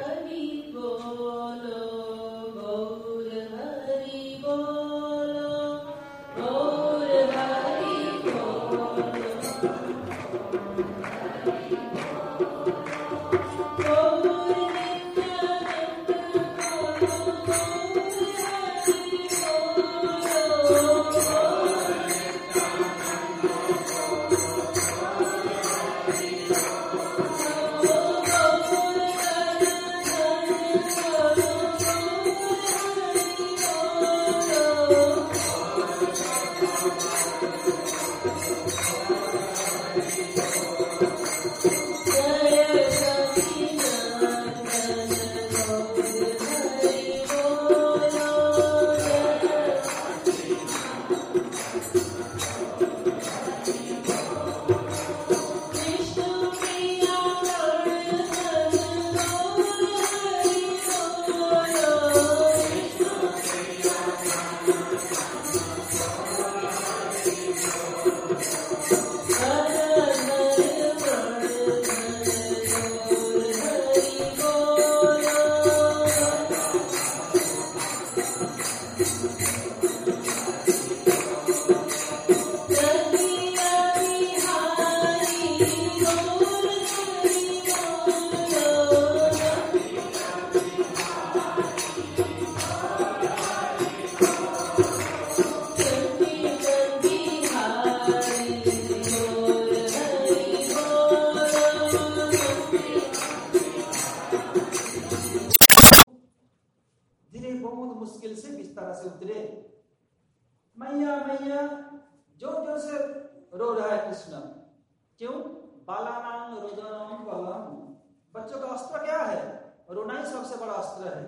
मैया मैया जोर जोर से रो रहा है कृष्ण। क्यों? बालानाम रोदनम बलम। बच्चों का अस्त्र क्या है? रोना ही सबसे बड़ा अस्त्र है।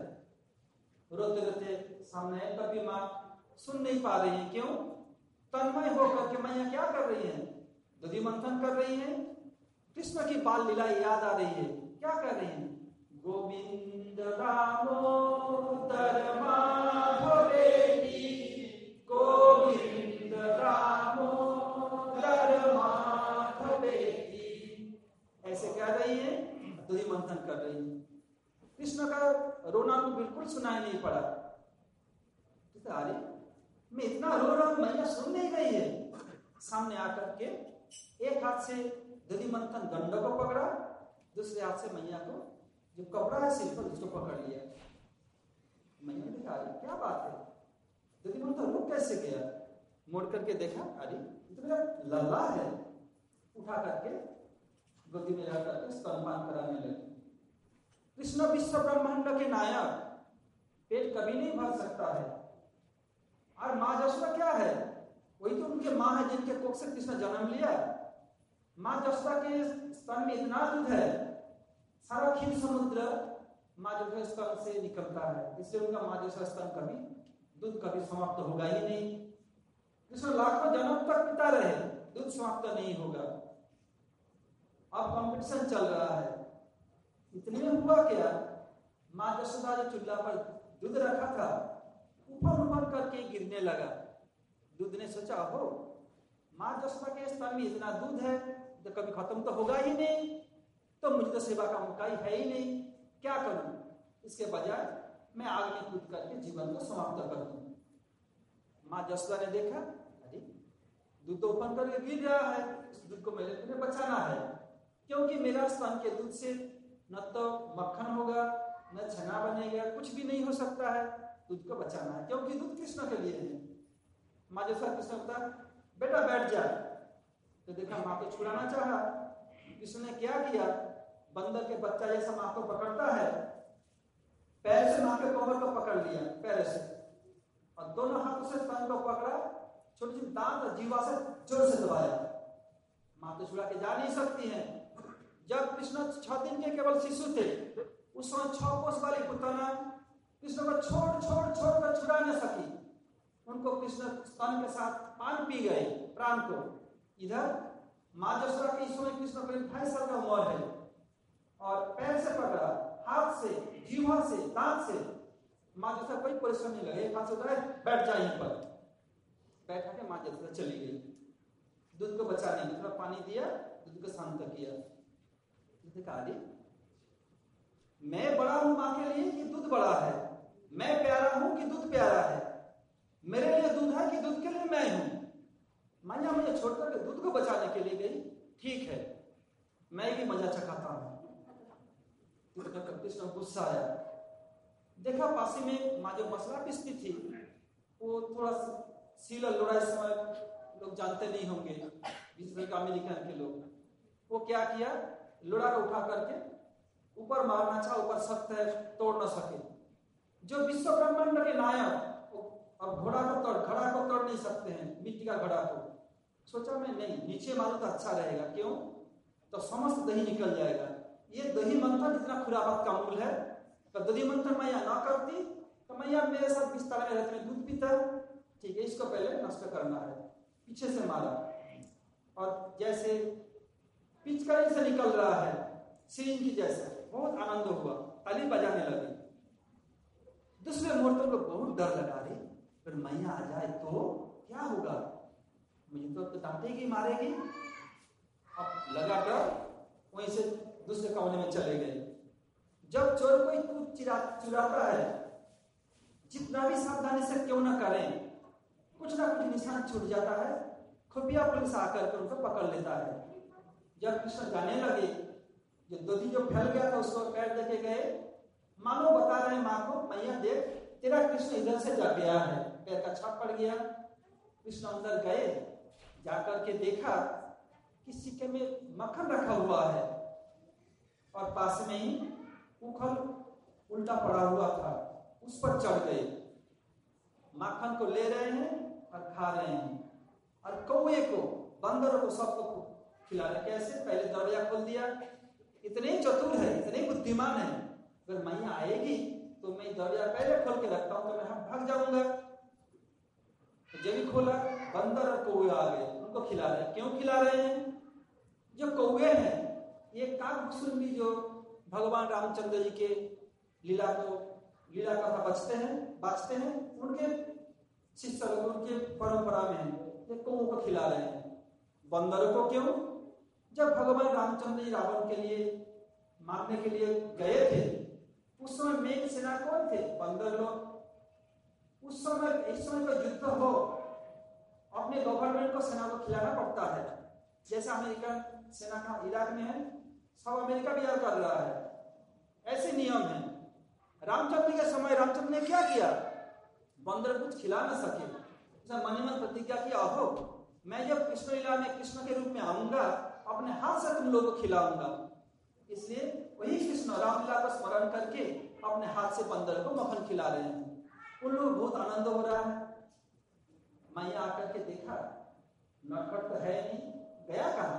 रोते रोते सामने कभी माँ सुन नहीं पा रही है। क्यों? तन्मय होकर के मैया क्या कर रही है? दधि मंथन कर रही है। कृष्ण की बाल लीला याद आ रही है। क्या कर रही है? गोविंद दामोदर माधवेति, गोविंद दामोदर माधवेति, ऐसे कह रही है, दधि मंथन कर रही है। कृष्ण का रोना को बिल्कुल सुनाई नहीं पड़ा। अरे मैं इतना रो रहा हूं, मैया सुन नहीं रही है। सामने आकर के एक हाथ से दधि मंथन दंड को पकड़ा, दूसरे हाथ से मैया को जो कपड़ा है सिर पर उसको पकड़ लिया। मैया ने देखा अरे क्या बात है, दधि मंथन रुक कैसे गया? मुड़ करके देखा अरे तो मेरा लल्ला है। उठा करके गोदी में रख करके स्तनपान कराने लगे। कृष्ण विश्व ब्रह्मांड के नायक, पेट कभी नहीं भर सकता है। और माँ जसोदा क्या है? वही तो उनके माँ है जिनके कोख से कृष्ण जन्म लिया। माँ जसोदा के स्तन में इतना दूध है, सारा क्षीर समुद्र माँ जसोदा स्तन से निकलता है। इसलिए उनका माँ जसोदा स्तन कभी दूध कभी समाप्त होगा ही नहीं। कृष्ण लाखों जन्म तक पिता रहे, दूध समाप्त नहीं होगा। अब कंपटीशन चल रहा है। इतने में हुआ क्या? माँ जसोदा जो चूल्हा पर दूध रखा था ऊपर ऊपर करके गिरने लगा। दूध ने सोचा हो माँ जसोदा के स्तन में इतना दूध है तो कभी खत्म तो होगा ही नहीं, तो मुझे तो सेवा का मौका ही है ही नहीं, क्या करूं? इसके बजाय मैं आग में कूद करके जीवन को समाप्त कर दूं। माँ जसोदा ने देखा अरे दूध तो ऊपर करके गिर रहा है, इस दूध को मेरे को बचाना है, क्योंकि मेरा स्तन के दूध से न तो मक्खन होगा न छना बनेगा, कुछ भी नहीं हो सकता है। दूध को बचाना है क्योंकि दूध कृष्ण के लिए है। माँ जसोदा कृष्ण बता बेटा बैठ जा। तो देखा माँ को छुड़ाना चाहा। कृष्ण ने क्या किया? बंदर के बच्चा जैसा माँ को पकड़ता है, पैर से माँ के कमर को पकड़ लिया पैर से, और दोनों हाथों से स्तन को पकड़ा, छोटी छोटी दांत और जीवा से जोर से दबाया। माँ तो छुड़ा के जा नहीं सकती है। जब कृष्ण 6 दिन के केवल शिशु थे, उस समय 6 कोस वाली पुतना कृष्ण को छोड़ कर छुड़ा न सकी। उनको कृष्ण स्तन के साथ पान पी गए प्राण को। इधर माँ जसोदा के इस समय कृष्ण करीब 2.5 साल का उम्र है और पैर से पकड़ा, हाथ से, जीवा से, दांत से। माँ जसोदा कोई परिश्रम नहीं लगे, हाथ से उठाए बैठ जाए यहीं पर, बैठा के माँ जसोदा चली गई दूध को बचाने में। थोड़ा पानी दिया, दूध को शांत किया। कहा मैं बड़ा हूं माँ के लिए कि दूध बड़ा है, मैं प्यारा हूं कि दूध प्यारा है, मेरे लिए दूध है कि दूध के लिए मैं हूं। मैया मुझे छोड़कर के दूध को बचाने के लिए गई, ठीक है मैं भी मजा चखाता हूं। कृष्ण गुस्सा आया, देखा पासी में माँ जो मसला पीसती थी वो थोड़ा सीला लोड़ा, इस समय लोग जानते नहीं होंगे विशेष अमेरिकन के लोग। वो क्या किया, लोड़ा को उठा करके ऊपर मारना चाहा, ऊपर सख्त है तोड़ न सके। जो विश्व ब्रह्मांड के नायक अब घड़ा को तोड़ नहीं सकते हैं, मिट्टी का घड़ा को। सोचा मैं नहीं, नीचे मारूं तो अच्छा रहेगा, क्यों तो समस्त दही निकल जाएगा। ये दही मंथन इतना खुराबात का मूल है। तो दही मंथन मैया ना करती तो मैया मेरे साथ बिस्तर में रहते में दूध पीता, ठीक है इसको पहले नष्ट करना है। पीछे से मारा और जैसे पिचकारी से निकल रहा है सीन की जैसे, बहुत आनंद हुआ, ताली बजाने लगे। दूसरे मुहूर्तों को बहुत डर लगा रही, फिर मैया आ जाए तो क्या होगा, मुझे तो डांटेगी मारेगी। अब लगाकर वहीं से दूसरे कमरे में चले गए। जब चोर कोई दूध चुराता है, जितना भी सावधानी से क्यों ना करें, कुछ ना कुछ निशान छूट जाता है। खुफिया पुलिस आकर के उनको पकड़ लेता है। जब कृष्ण जाने लगे, जो दधी जो फैल गया था उसको पैर देके गए, मानो बता रहे माँ को, मैया देख तेरा कृष्ण इधर से जा गया है, पैर का छाप पड़ गया। कृष्ण अंदर गए, जाकर के देखा कि सिक्के में मक्खन रखा हुआ है और पास में ही उखल उल्टा पड़ा हुआ था, उस पर चढ़ गए। माखन को ले रहे हैं और खा रहे हैं और कौवे को, बंदरों को, सबको खिला रहे। कैसे, पहले दरवाजा खोल दिया। इतने चतुर है, इतने बुद्धिमान है, अगर मैया आएगी तो मैं दरवाजा पहले खोल के रखता हूं तो मैं भाग जाऊंगा। तो जब ही खोला, बंदर और कौवे आ गए, उनको खिला रहे। क्यों खिला रहे हैं, जो कौवे हैं ये काकभुसुंडी जो भगवान रामचंद्र जी के लीला कथा बचते हैं उनके शिष्य लोग, उनके परंपरा में है, ये कौओं को खिला रहे हैं। बंदरों को क्यों, जब भगवान रामचंद्र जी रावण के लिए मारने के लिए गए थे, उस समय मेघ सेना कौन थे, बंदर लोग। उस समय इस समय का युद्ध हो, अपने गवर्नमेंट को सेना को खिलाना पड़ता है। जैसे अमेरिकन सेना का इराक में है, सब अमेरिका भी याद कर रहा है, ऐसे नियम है। रामचंद्र के समय रामचंद्र ने क्या किया, बंदर कुछ खिला न सके, मन में प्रतिज्ञा किया, हो मैं जब कृष्ण लीला में कृष्ण के रूप में आऊंगा, अपने हाथ से तुम लोगों को खिलाऊंगा। इसलिए वही कृष्ण रामलीला को स्मरण करके अपने हाथ से बंदर को मक्खन खिला रहे हैं। उन लोग बहुत आनंद हो रहा है। मैया आकर के देखा, नटखट तो है नहीं, गया कहां,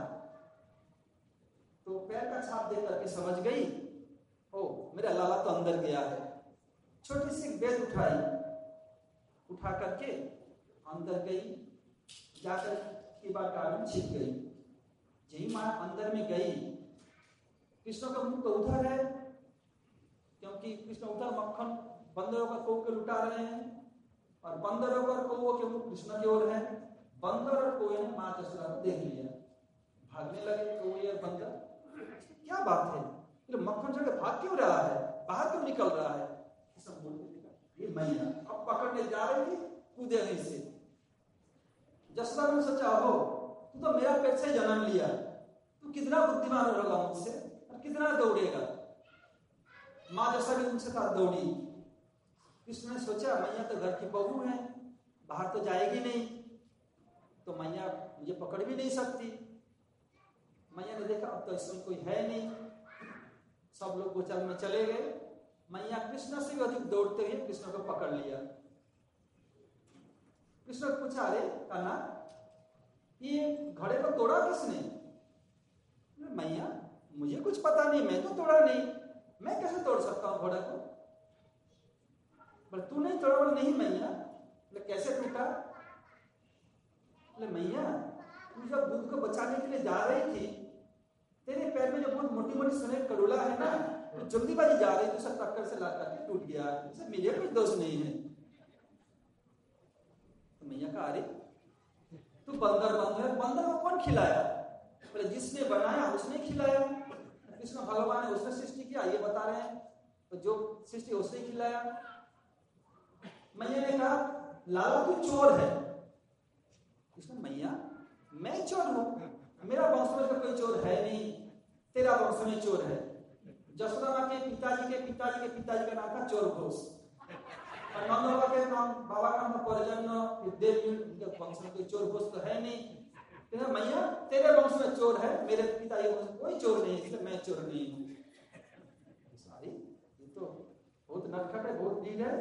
तो पैर का छाप देख करके समझ गई, ओ मेरा लाला तो अंदर गया है। छोटी सी बेद उठा करके अंदर गई, जाकर की बात गार्डन छिप गई। जही मां अंदर में गई, कृष्ण का मुंह तो उधर है, क्योंकि कृष्ण उधर मक्खन बंदरों का कौ के लुटा रहे हैं और बंदरों का कौओं के मुंह कृष्ण की ओर है। बंदर और कौए ने मां जसोदा को देख लिया, भागने लगे कौए और बंदर। क्या बात है, ये मक्खन छोड़ के भाग क्यों रहा है, बाहर क्यों निकल रहा है। सब बोलते ये मैया अब पकड़ने जा रही थी, कूदे नहीं से। जसोदा ने सोचा, हो तू तो मेरा पेट से जन्म लिया, तू कितना बुद्धिमान होगा मुझसे और कितना दौड़ेगा। मां जसोदा भी उनसे साथ दौड़ी। कृष्ण ने सोचा मैया तो घर की बहू है, बाहर तो जाएगी नहीं, तो मैया मुझे पकड़ भी नहीं सकती। मैया ने देखा अब तो इसमें कोई है नहीं, सब लोग गोचर में चले गए। मैया कृष्ण से भी अधिक दौड़ते हुए कृष्ण को पकड़ लिया। कृष्ण पूछा, अरे कान्हा ये घड़े को तोड़ा किसने। मैया मुझे कुछ पता नहीं, मैं तो तोड़ा नहीं, मैं कैसे तोड़ सकता हूं घोड़े को। पर तू नहीं तोड़ा। नहीं मैया, बोले कैसे टूटा? बोले मैया तू जब दूध को बचाने के लिए जा रही थी, तेरे पैर में जो बहुत मोटी मोटी स्नेक करोला है ना, तो जल्दीबाजी जा रही थी, सब टक्कर से ला करके टूट गया, इसमें मेरे कोई दोष नहीं है। तो मैया कहा अरे तू बंदर बंदर, बंदर को कौन खिलाया? बोले जिसने बनाया उसने खिलाया। कृष्ण भगवान ने उसने सृष्टि किया ये बता रहे हैं, तो जो सृष्टि उसने खिलाया। मैया ने कहा लाला तू चोर है। कृष्ण मैया मैं चोर हूं? मेरा वंश में तो कोई चोर है नहीं, तेरा वंश में चोर है। जसोदा मां के पिताजी के पिताजी के पिताजी का नाम था चोर घोष, और नंद बाबा के नाम, बाबा का नाम परजन्य देव, वंश में कोई चोर घोष तो है नहीं। तो मैया तेरे वंश में चोर है, मेरे पिताजी वंश में कोई चोर नहीं, इसलिए मैं चोर नहीं हूं। सारी ये तो बहुत नटखट है, बहुत ढील है।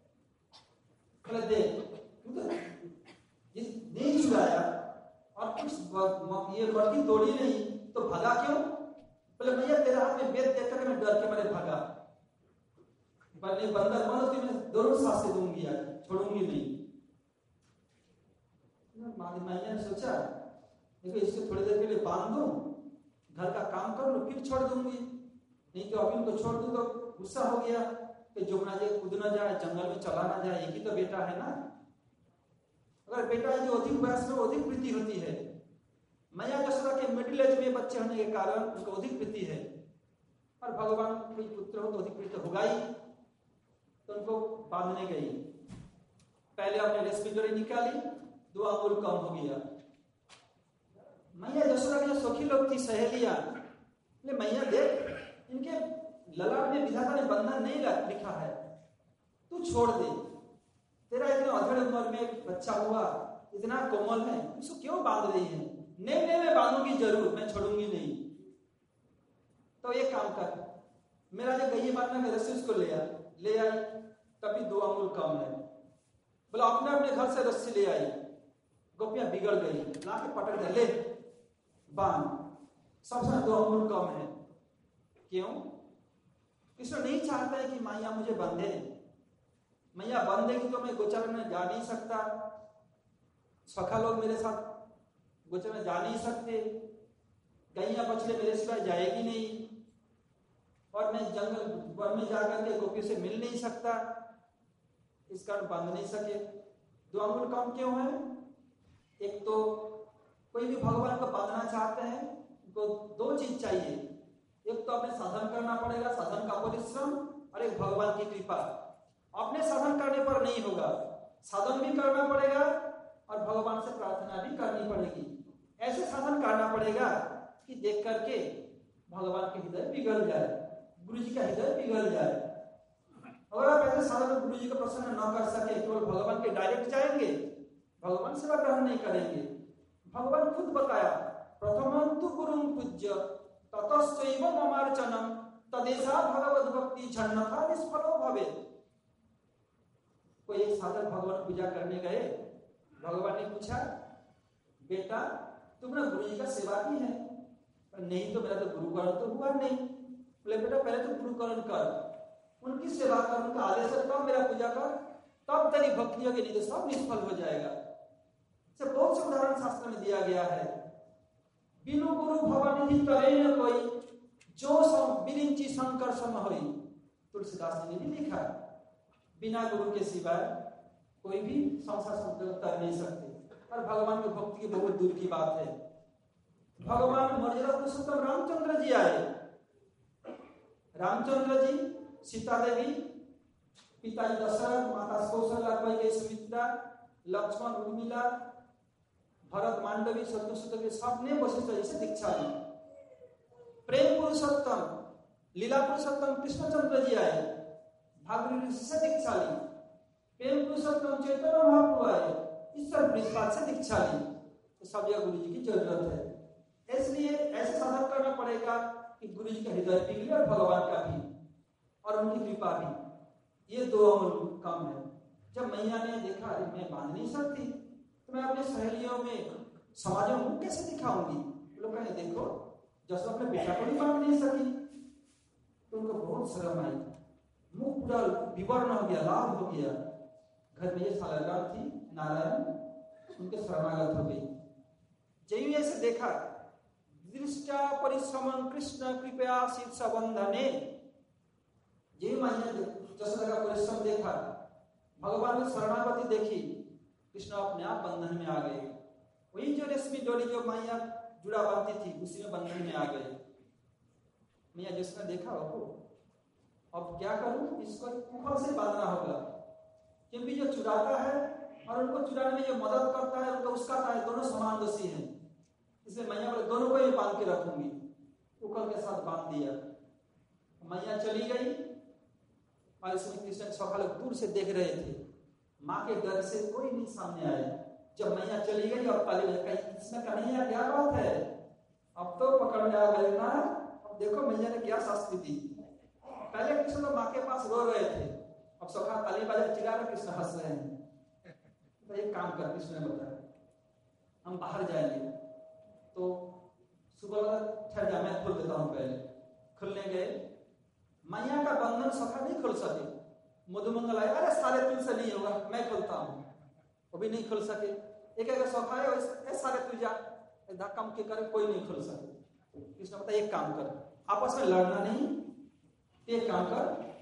देख तू तो नहीं चुराया और कुछ ये मटकी तोड़ी नहीं, तो भागा क्यों? बोले मैया तेरे हाथ में वेद देख कर मैं डर के मारे भागा, पर बंदर बनो तो मैं दोनों साथ से दूंगी, छोड़ूंगी नहीं। मैया ने सोचा देखो इसको थोड़ी देर के लिए बांध दूं, घर का काम कर लो, फिर छोड़ दूंगी, नहीं तो अभी उनको छोड़ दूं तो गुस्सा हो गया कि जुमना जाए, कूद ना जाए, जंगल में चला ना जाए, एक ही तो बेटा है ना। अगर बेटा जो अधिक वयस में अधिक प्रीति होती है, मैया यशोदा के मिडिल एज में बच्चे होने के कारण उनको अधिक प्रीति है, और भगवान कोई पुत्र हो तो अधिक प्रीति होगा ही। तो उनको बांधने गई, पहले आपने रेशमी डोरी निकाली, 2 अंगुल कम हो गया। मैया यशोदा की जो सखी लोग थी, सहेलियां, बोले मैया देख इनके ललाट में विधाता ने बंधन नहीं लिखा है, तू छोड़ दे, तेरा इतना अधड़ उम्र में बच्चा हुआ, इतना कोमल है, उसको क्यों बांध रही है? नहीं नहीं मैं बांधूंगी जरूर, मैं छोड़ूंगी नहीं। तो एक काम कर, मेरा जो गई बांधने का रस्सी उसको ले आई, तभी 2 अंगुल कम है। बोला अपने अपने घर से रस्सी ले आई, गोपियां बिगड़ गई, लाके पटक दे, ले बांध, सबसे 2 अंगुल कम है। क्यों? कृष्ण नहीं चाहता है कि मैया मुझे बंधे, मैया बंधेगी तो मैं गोचर में जा नहीं सकता, सखा लोग मेरे साथ गोचर में जा नहीं सकते, गैया बछड़े मेरे सिवाय जाएगी नहीं, और मैं जंगल वन में जाकर के गोपियों से मिल नहीं सकता, इस कारण बांध नहीं सके। 2 अंगुल कम क्यों है? एक तो कोई भी भगवान को बांधना चाहते हैं, उनको 2 चीज चाहिए, एक तो अपने साधन करना पड़ेगा, साधन का परिश्रम, और एक भगवान की कृपा। अपने साधन करने पर नहीं होगा, साधन भी करना पड़ेगा और भगवान से प्रार्थना भी करनी पड़ेगी। ऐसे साधन करना पड़ेगा कि देख करके भगवान के हृदय पिघल जाए, गुरु जी का हृदय पिघल जाए। अगर आप ऐसे साधन गुरु जी को प्रसन्न न कर सके, केवल भगवान के डायरेक्ट जाएंगे, भगवान सेवा ग्रहण नहीं करेंगे। भगवान खुद बताया, प्रथमंतु गुरुं पूज्य ततश्चैव ममार्चनम तदेशा भगवद भक्ति झन्नथा निष्फलो भवेत्। कोई एक साधक भगवान पूजा करने गए, भगवान ने पूछा बेटा तुमने गुरु जी का सेवा की है? नहीं तो मेरा तो गुरुकरण तो हुआ नहीं। बोले बेटा पहले तो गुरुकरण कर, उनकी सेवा कर, उनका आदेश तब मेरा पूजा कर, तब तेरी भक्ति होगी, नहीं तो सब निष्फल हो जाएगा। से बहुत से उदाहरण शास्त्र में दिया गया है। बिनु गुरु भवनिधि करे न कोई, जो सम बिरिंची शंकर सम होई, तुलसीदास जी ने भी लिखा। बिना गुरु के सिवाय कोई भी संसार संकल्प कर नहीं सकते, और भगवान की भक्ति की बहुत दूर की बात है। भगवान मर्यादा पुरुषोत्तम रामचंद्र जी आए, रामचंद्र जी, सीता देवी, पिताजी दशरथ, माता कौशल्या, कैकेयी सुमित्रा, लक्ष्मण उर्मिला, भरत मांडवी, शत्रुघ्न, सबने वशिष्ठ जी से दीक्षा ली। प्रेम पुरुषोत्तम, लीला पुरुषोत्तम कृष्णचंद्र जी आए, भागवत ऋषि से दीक्षा ली। प्रेम पुरुषोत्तम चैतन्य महाप्रभु आए, ईश्वर बृहस्पति से दीक्षा ली। तो सब जगह गुरु जी की जरूरत है। इसलिए ऐसे साधन करना पड़ेगा कि गुरु जी का हृदय पिघले और भगवान का भी, और उनकी कृपा भी। ये 2 अंगुल कम है। जब मैया ने देखा अरे मैं बांध नहीं सकती, तो मैं अपने सहेलियों में, समाजों में कैसे दिखाऊंगी? लोग कहे देखो जैसे अपने बेटा को भी बांध नहीं सकी। तो उनको बहुत शर्म आई, मुख पूरा विवर्ण हो गया, लाल हो गया, घर में ये शालिग्राम थी, नारायण उनके शरणागत हो गई। जय ऐसे देखा, दृष्टा परिश्रम कृष्ण कृपया शीर्ष बंधने, जय मैया जसोदा का परिश्रम देखा, भगवान की शरणागति देखी, कृष्ण अपने आप बंधन में आ गए। वही जो रेशमी डोरी जो मैया जुड़ा बांधती थी उसी में बंधन में आ गए। मैया जिसने देखा वो अब क्या करूं, इसको ऊपर से बांधना होगा, क्योंकि जो चुराता है और उनको चुराने में जो मदद करता है उनका उसका है, दोनों समान दोषी हैं। इसलिए मैया बोले दोनों को ही बांध के रखूंगी, उकल के साथ बांध दिया। मैया चली गई और इसमें कृष्ण सखा लोग दूर से देख रहे थे, माँ के डर से कोई नहीं सामने आया। जब मैया चली गई और ताली बजाई, कृष्ण कन्हैया क्या बात है, अब तो पकड़ में आ गए ना, अब देखो मैया ने क्या शास्त्री दी। पहले कृष्ण तो माँ के पास रो रहे थे, अब सखा ताली बजा चिल्ला रहे, कृष्ण हंस रहे हैं। तो एक काम कर, कृष्ण ने बताया हम बाहर जाएंगे, तो सुबह ठहर जा, मैं खोल देता हूं। पहले खुलने गए, मैया का बंधन सखा नहीं खोल सके। मधुमंगल आए, अरे सारे तुल से नहीं होगा, मैं खोलता हूं, वो भी नहीं खोल सके। एक एक सखा है, सारे तुल जा, धक्का मुक्की करे, कोई नहीं खोल सके। कृष्ण बताया एक काम कर, आपस में लड़ना नहीं, एक काम कर,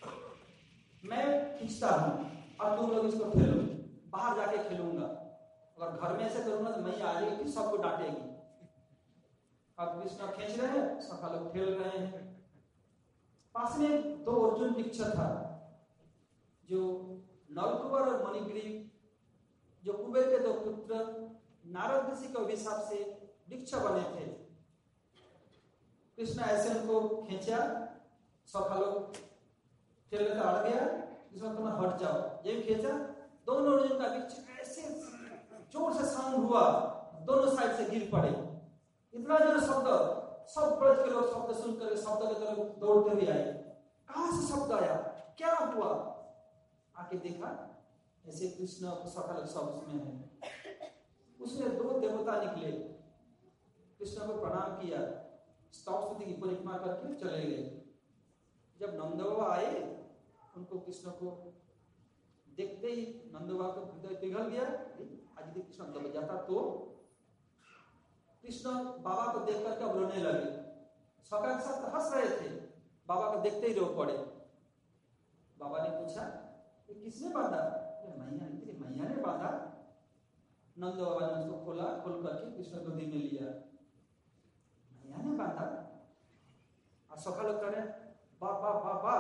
मैं खींचता हूं और तुम लोग इसको खेलो, बाहर जाके खेलूंगा। अगर घर में ऐसे करूंगा तो मैया आ जाएगी, सबको डांटेगी। अब कृष्ण खींच रहे हैं, सखा लोग खेल रहे हैं। पास में 2 अर्जुन वृक्ष था, जो नलकुबर और मणिग्रीव, जो कुबेर के 2 पुत्र नारद ऋषि के अभिशाप से वृक्ष बने थे। कृष्ण ऐसे उनको खींचा, सखा लोग खेलने का अड़ गया, कृष्ण तुम हट जाओ, ये खींचा, दोनों अर्जुन का वृक्ष ऐसे जोर से साउंड हुआ, दोनों साइड से गिर पड़े। इतना जोर शब्द, सब ब्रज के लोग शब्द सुनकर शब्द के तरफ दौड़ते हुए आए। कहां से शब्द आया, क्या हुआ? आके देखा ऐसे कृष्ण सखा सब उसमें है। उसमें 2 देवता निकले, कृष्ण को प्रणाम किया, स्तुति की परिक्रमा करके चले गए। जब नंदबाबा आए, उनको कृष्ण को देखते ही नंदबाबा को हृदय पिघल गया। आज यदि कृष्ण दब जाता तो। कृष्ण बाबा को देख करके अब रोने लगे। सखा के साथ हंस रहे थे, बाबा को देखते ही रो पड़े। बाबा ने पूछा ये किसने बांधा? मैया ने बांधा। नंद बाबा ने उसको खोला, खोल करके कृष्ण गोदी में लिया। मैया ने बांधा? और सखा लोग कह रहे बा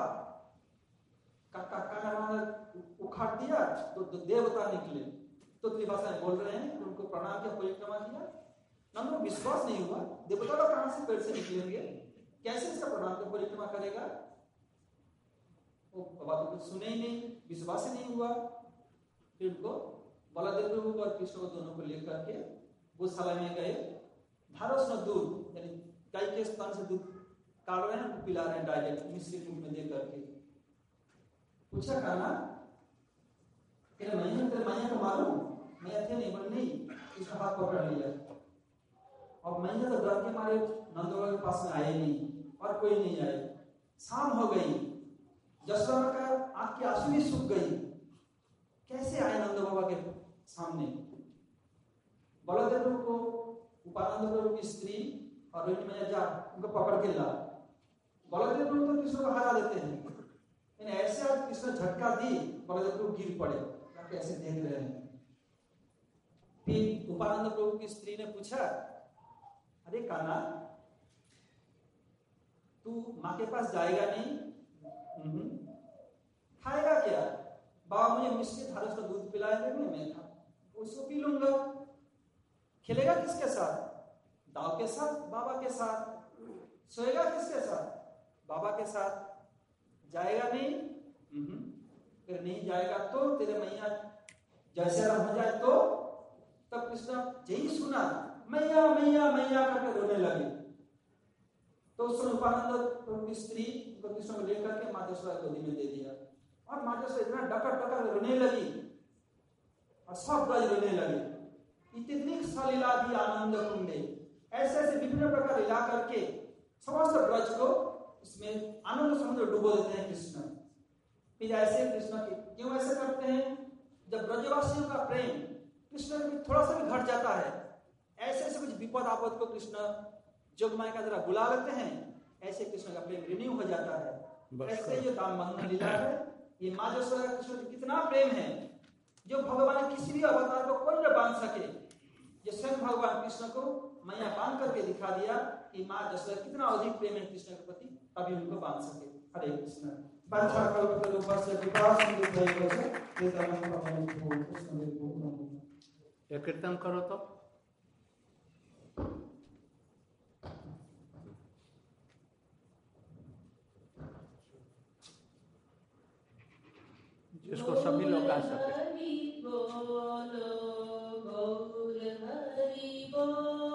का उखाड़ दिया तो देवता निकले, तो भाषा में बोल रहे हैं, उनको प्रणाम किया, परिक्रमा किया। नंद को विश्वास नहीं हुआ, देवता लोग कहां से पेड़ से निकलेंगे, कैसे इसका प्रणाम किया परिक्रमा करेगा? वो बाबा तो कुछ सुने ही नहीं, विश्वास ही नहीं हुआ। फिर उनको बलदेव प्रभु और कृष्ण को दोनों को लेकर के गौशाला में गए। धारोष्ण दूध यानी गाय के स्तन से दूध काट रहे हैं, पिला रहे हैं डायरेक्ट मिश्रित रूप में दे करके। पूछा कहना तेरे मैया को मालूम? मैया थे नहीं, बोले नहीं। कृष्ण हाथ पकड़ लिया और मैया तो डर के मारे नंदबाबा के पास में आए नहीं और कोई नहीं आए। शाम हो गई, जसोदा का आंख की आंसू भी सूख गई। कैसे आए नंद बाबा के सामने? बलदेव प्रभु को उपानंद प्रभु की स्त्री और रोहिणी मैया जा उनको पकड़ के ला। बलदेव प्रभु तो कृष्ण को हरा देते हैं, ऐसे आज कृष्ण झटका दी, बलदेव प्रभु गिर पड़े। कैसे देख रहे हैं? फिर उपानंद प्रभु की स्त्री ने पूछा, अरे कान्हा तू माँ के पास जाएगा नहीं? खाएगा क्या? बाबा मुझे मिश्रित धारों का दूध पिलाया थे, मैं खा उसको पी लूंगा। खेलेगा किसके साथ? दाव के साथ, बाबा के साथ। सोएगा किसके साथ? बाबा के साथ। जाएगा नहीं? फिर नहीं जाएगा तो तेरे मैया जैसे हो जाए तो। तब कृष्ण यही सुना मैया मैया मैया करके रोने लगे। तो उस समय उपानंद की स्त्री को कृष्ण को लेकर के माता यशोदा गोदी में दे दिया और माता यशोदा इतना डकर डकर रोने लगी और सब ब्रज रोने लगे। इतनी सलीला दी आनंद कुंडे, ऐसे ऐसे विभिन्न प्रकार लीला करके समस्त ब्रज को इसमें आनंद समुद्र डुबो देते हैं कृष्ण। फिर ऐसे कृष्ण के क्यों ऐसे करते हैं? जब ब्रजवासियों का प्रेम कृष्ण में थोड़ा सा भी घट जाता है, ऐसे ऐसे कुछ विपद आपद को कृष्ण जोगमाया का जरा बुला लेते हैं, ऐसे कृष्ण का प्रेम रिन्यू हो जाता है। ऐसे जो दामोदर लीला है, ये माँ यशोदा का कृष्ण में कितना प्रेम है, जो भगवान किसी भी अवतार को कोई न बांध सके, जो स्वयं भगवान कृष्ण को मैया बांध करके दिखा दिया कि माँ यशोदा कितना अधिक प्रेम है कृष्ण के प्रति, तभी उनको बांध सके। हरे कृष्ण। ये कीर्तन करो तो जिसको सभी लोग गा सके। बोलो गौर हरि बोल।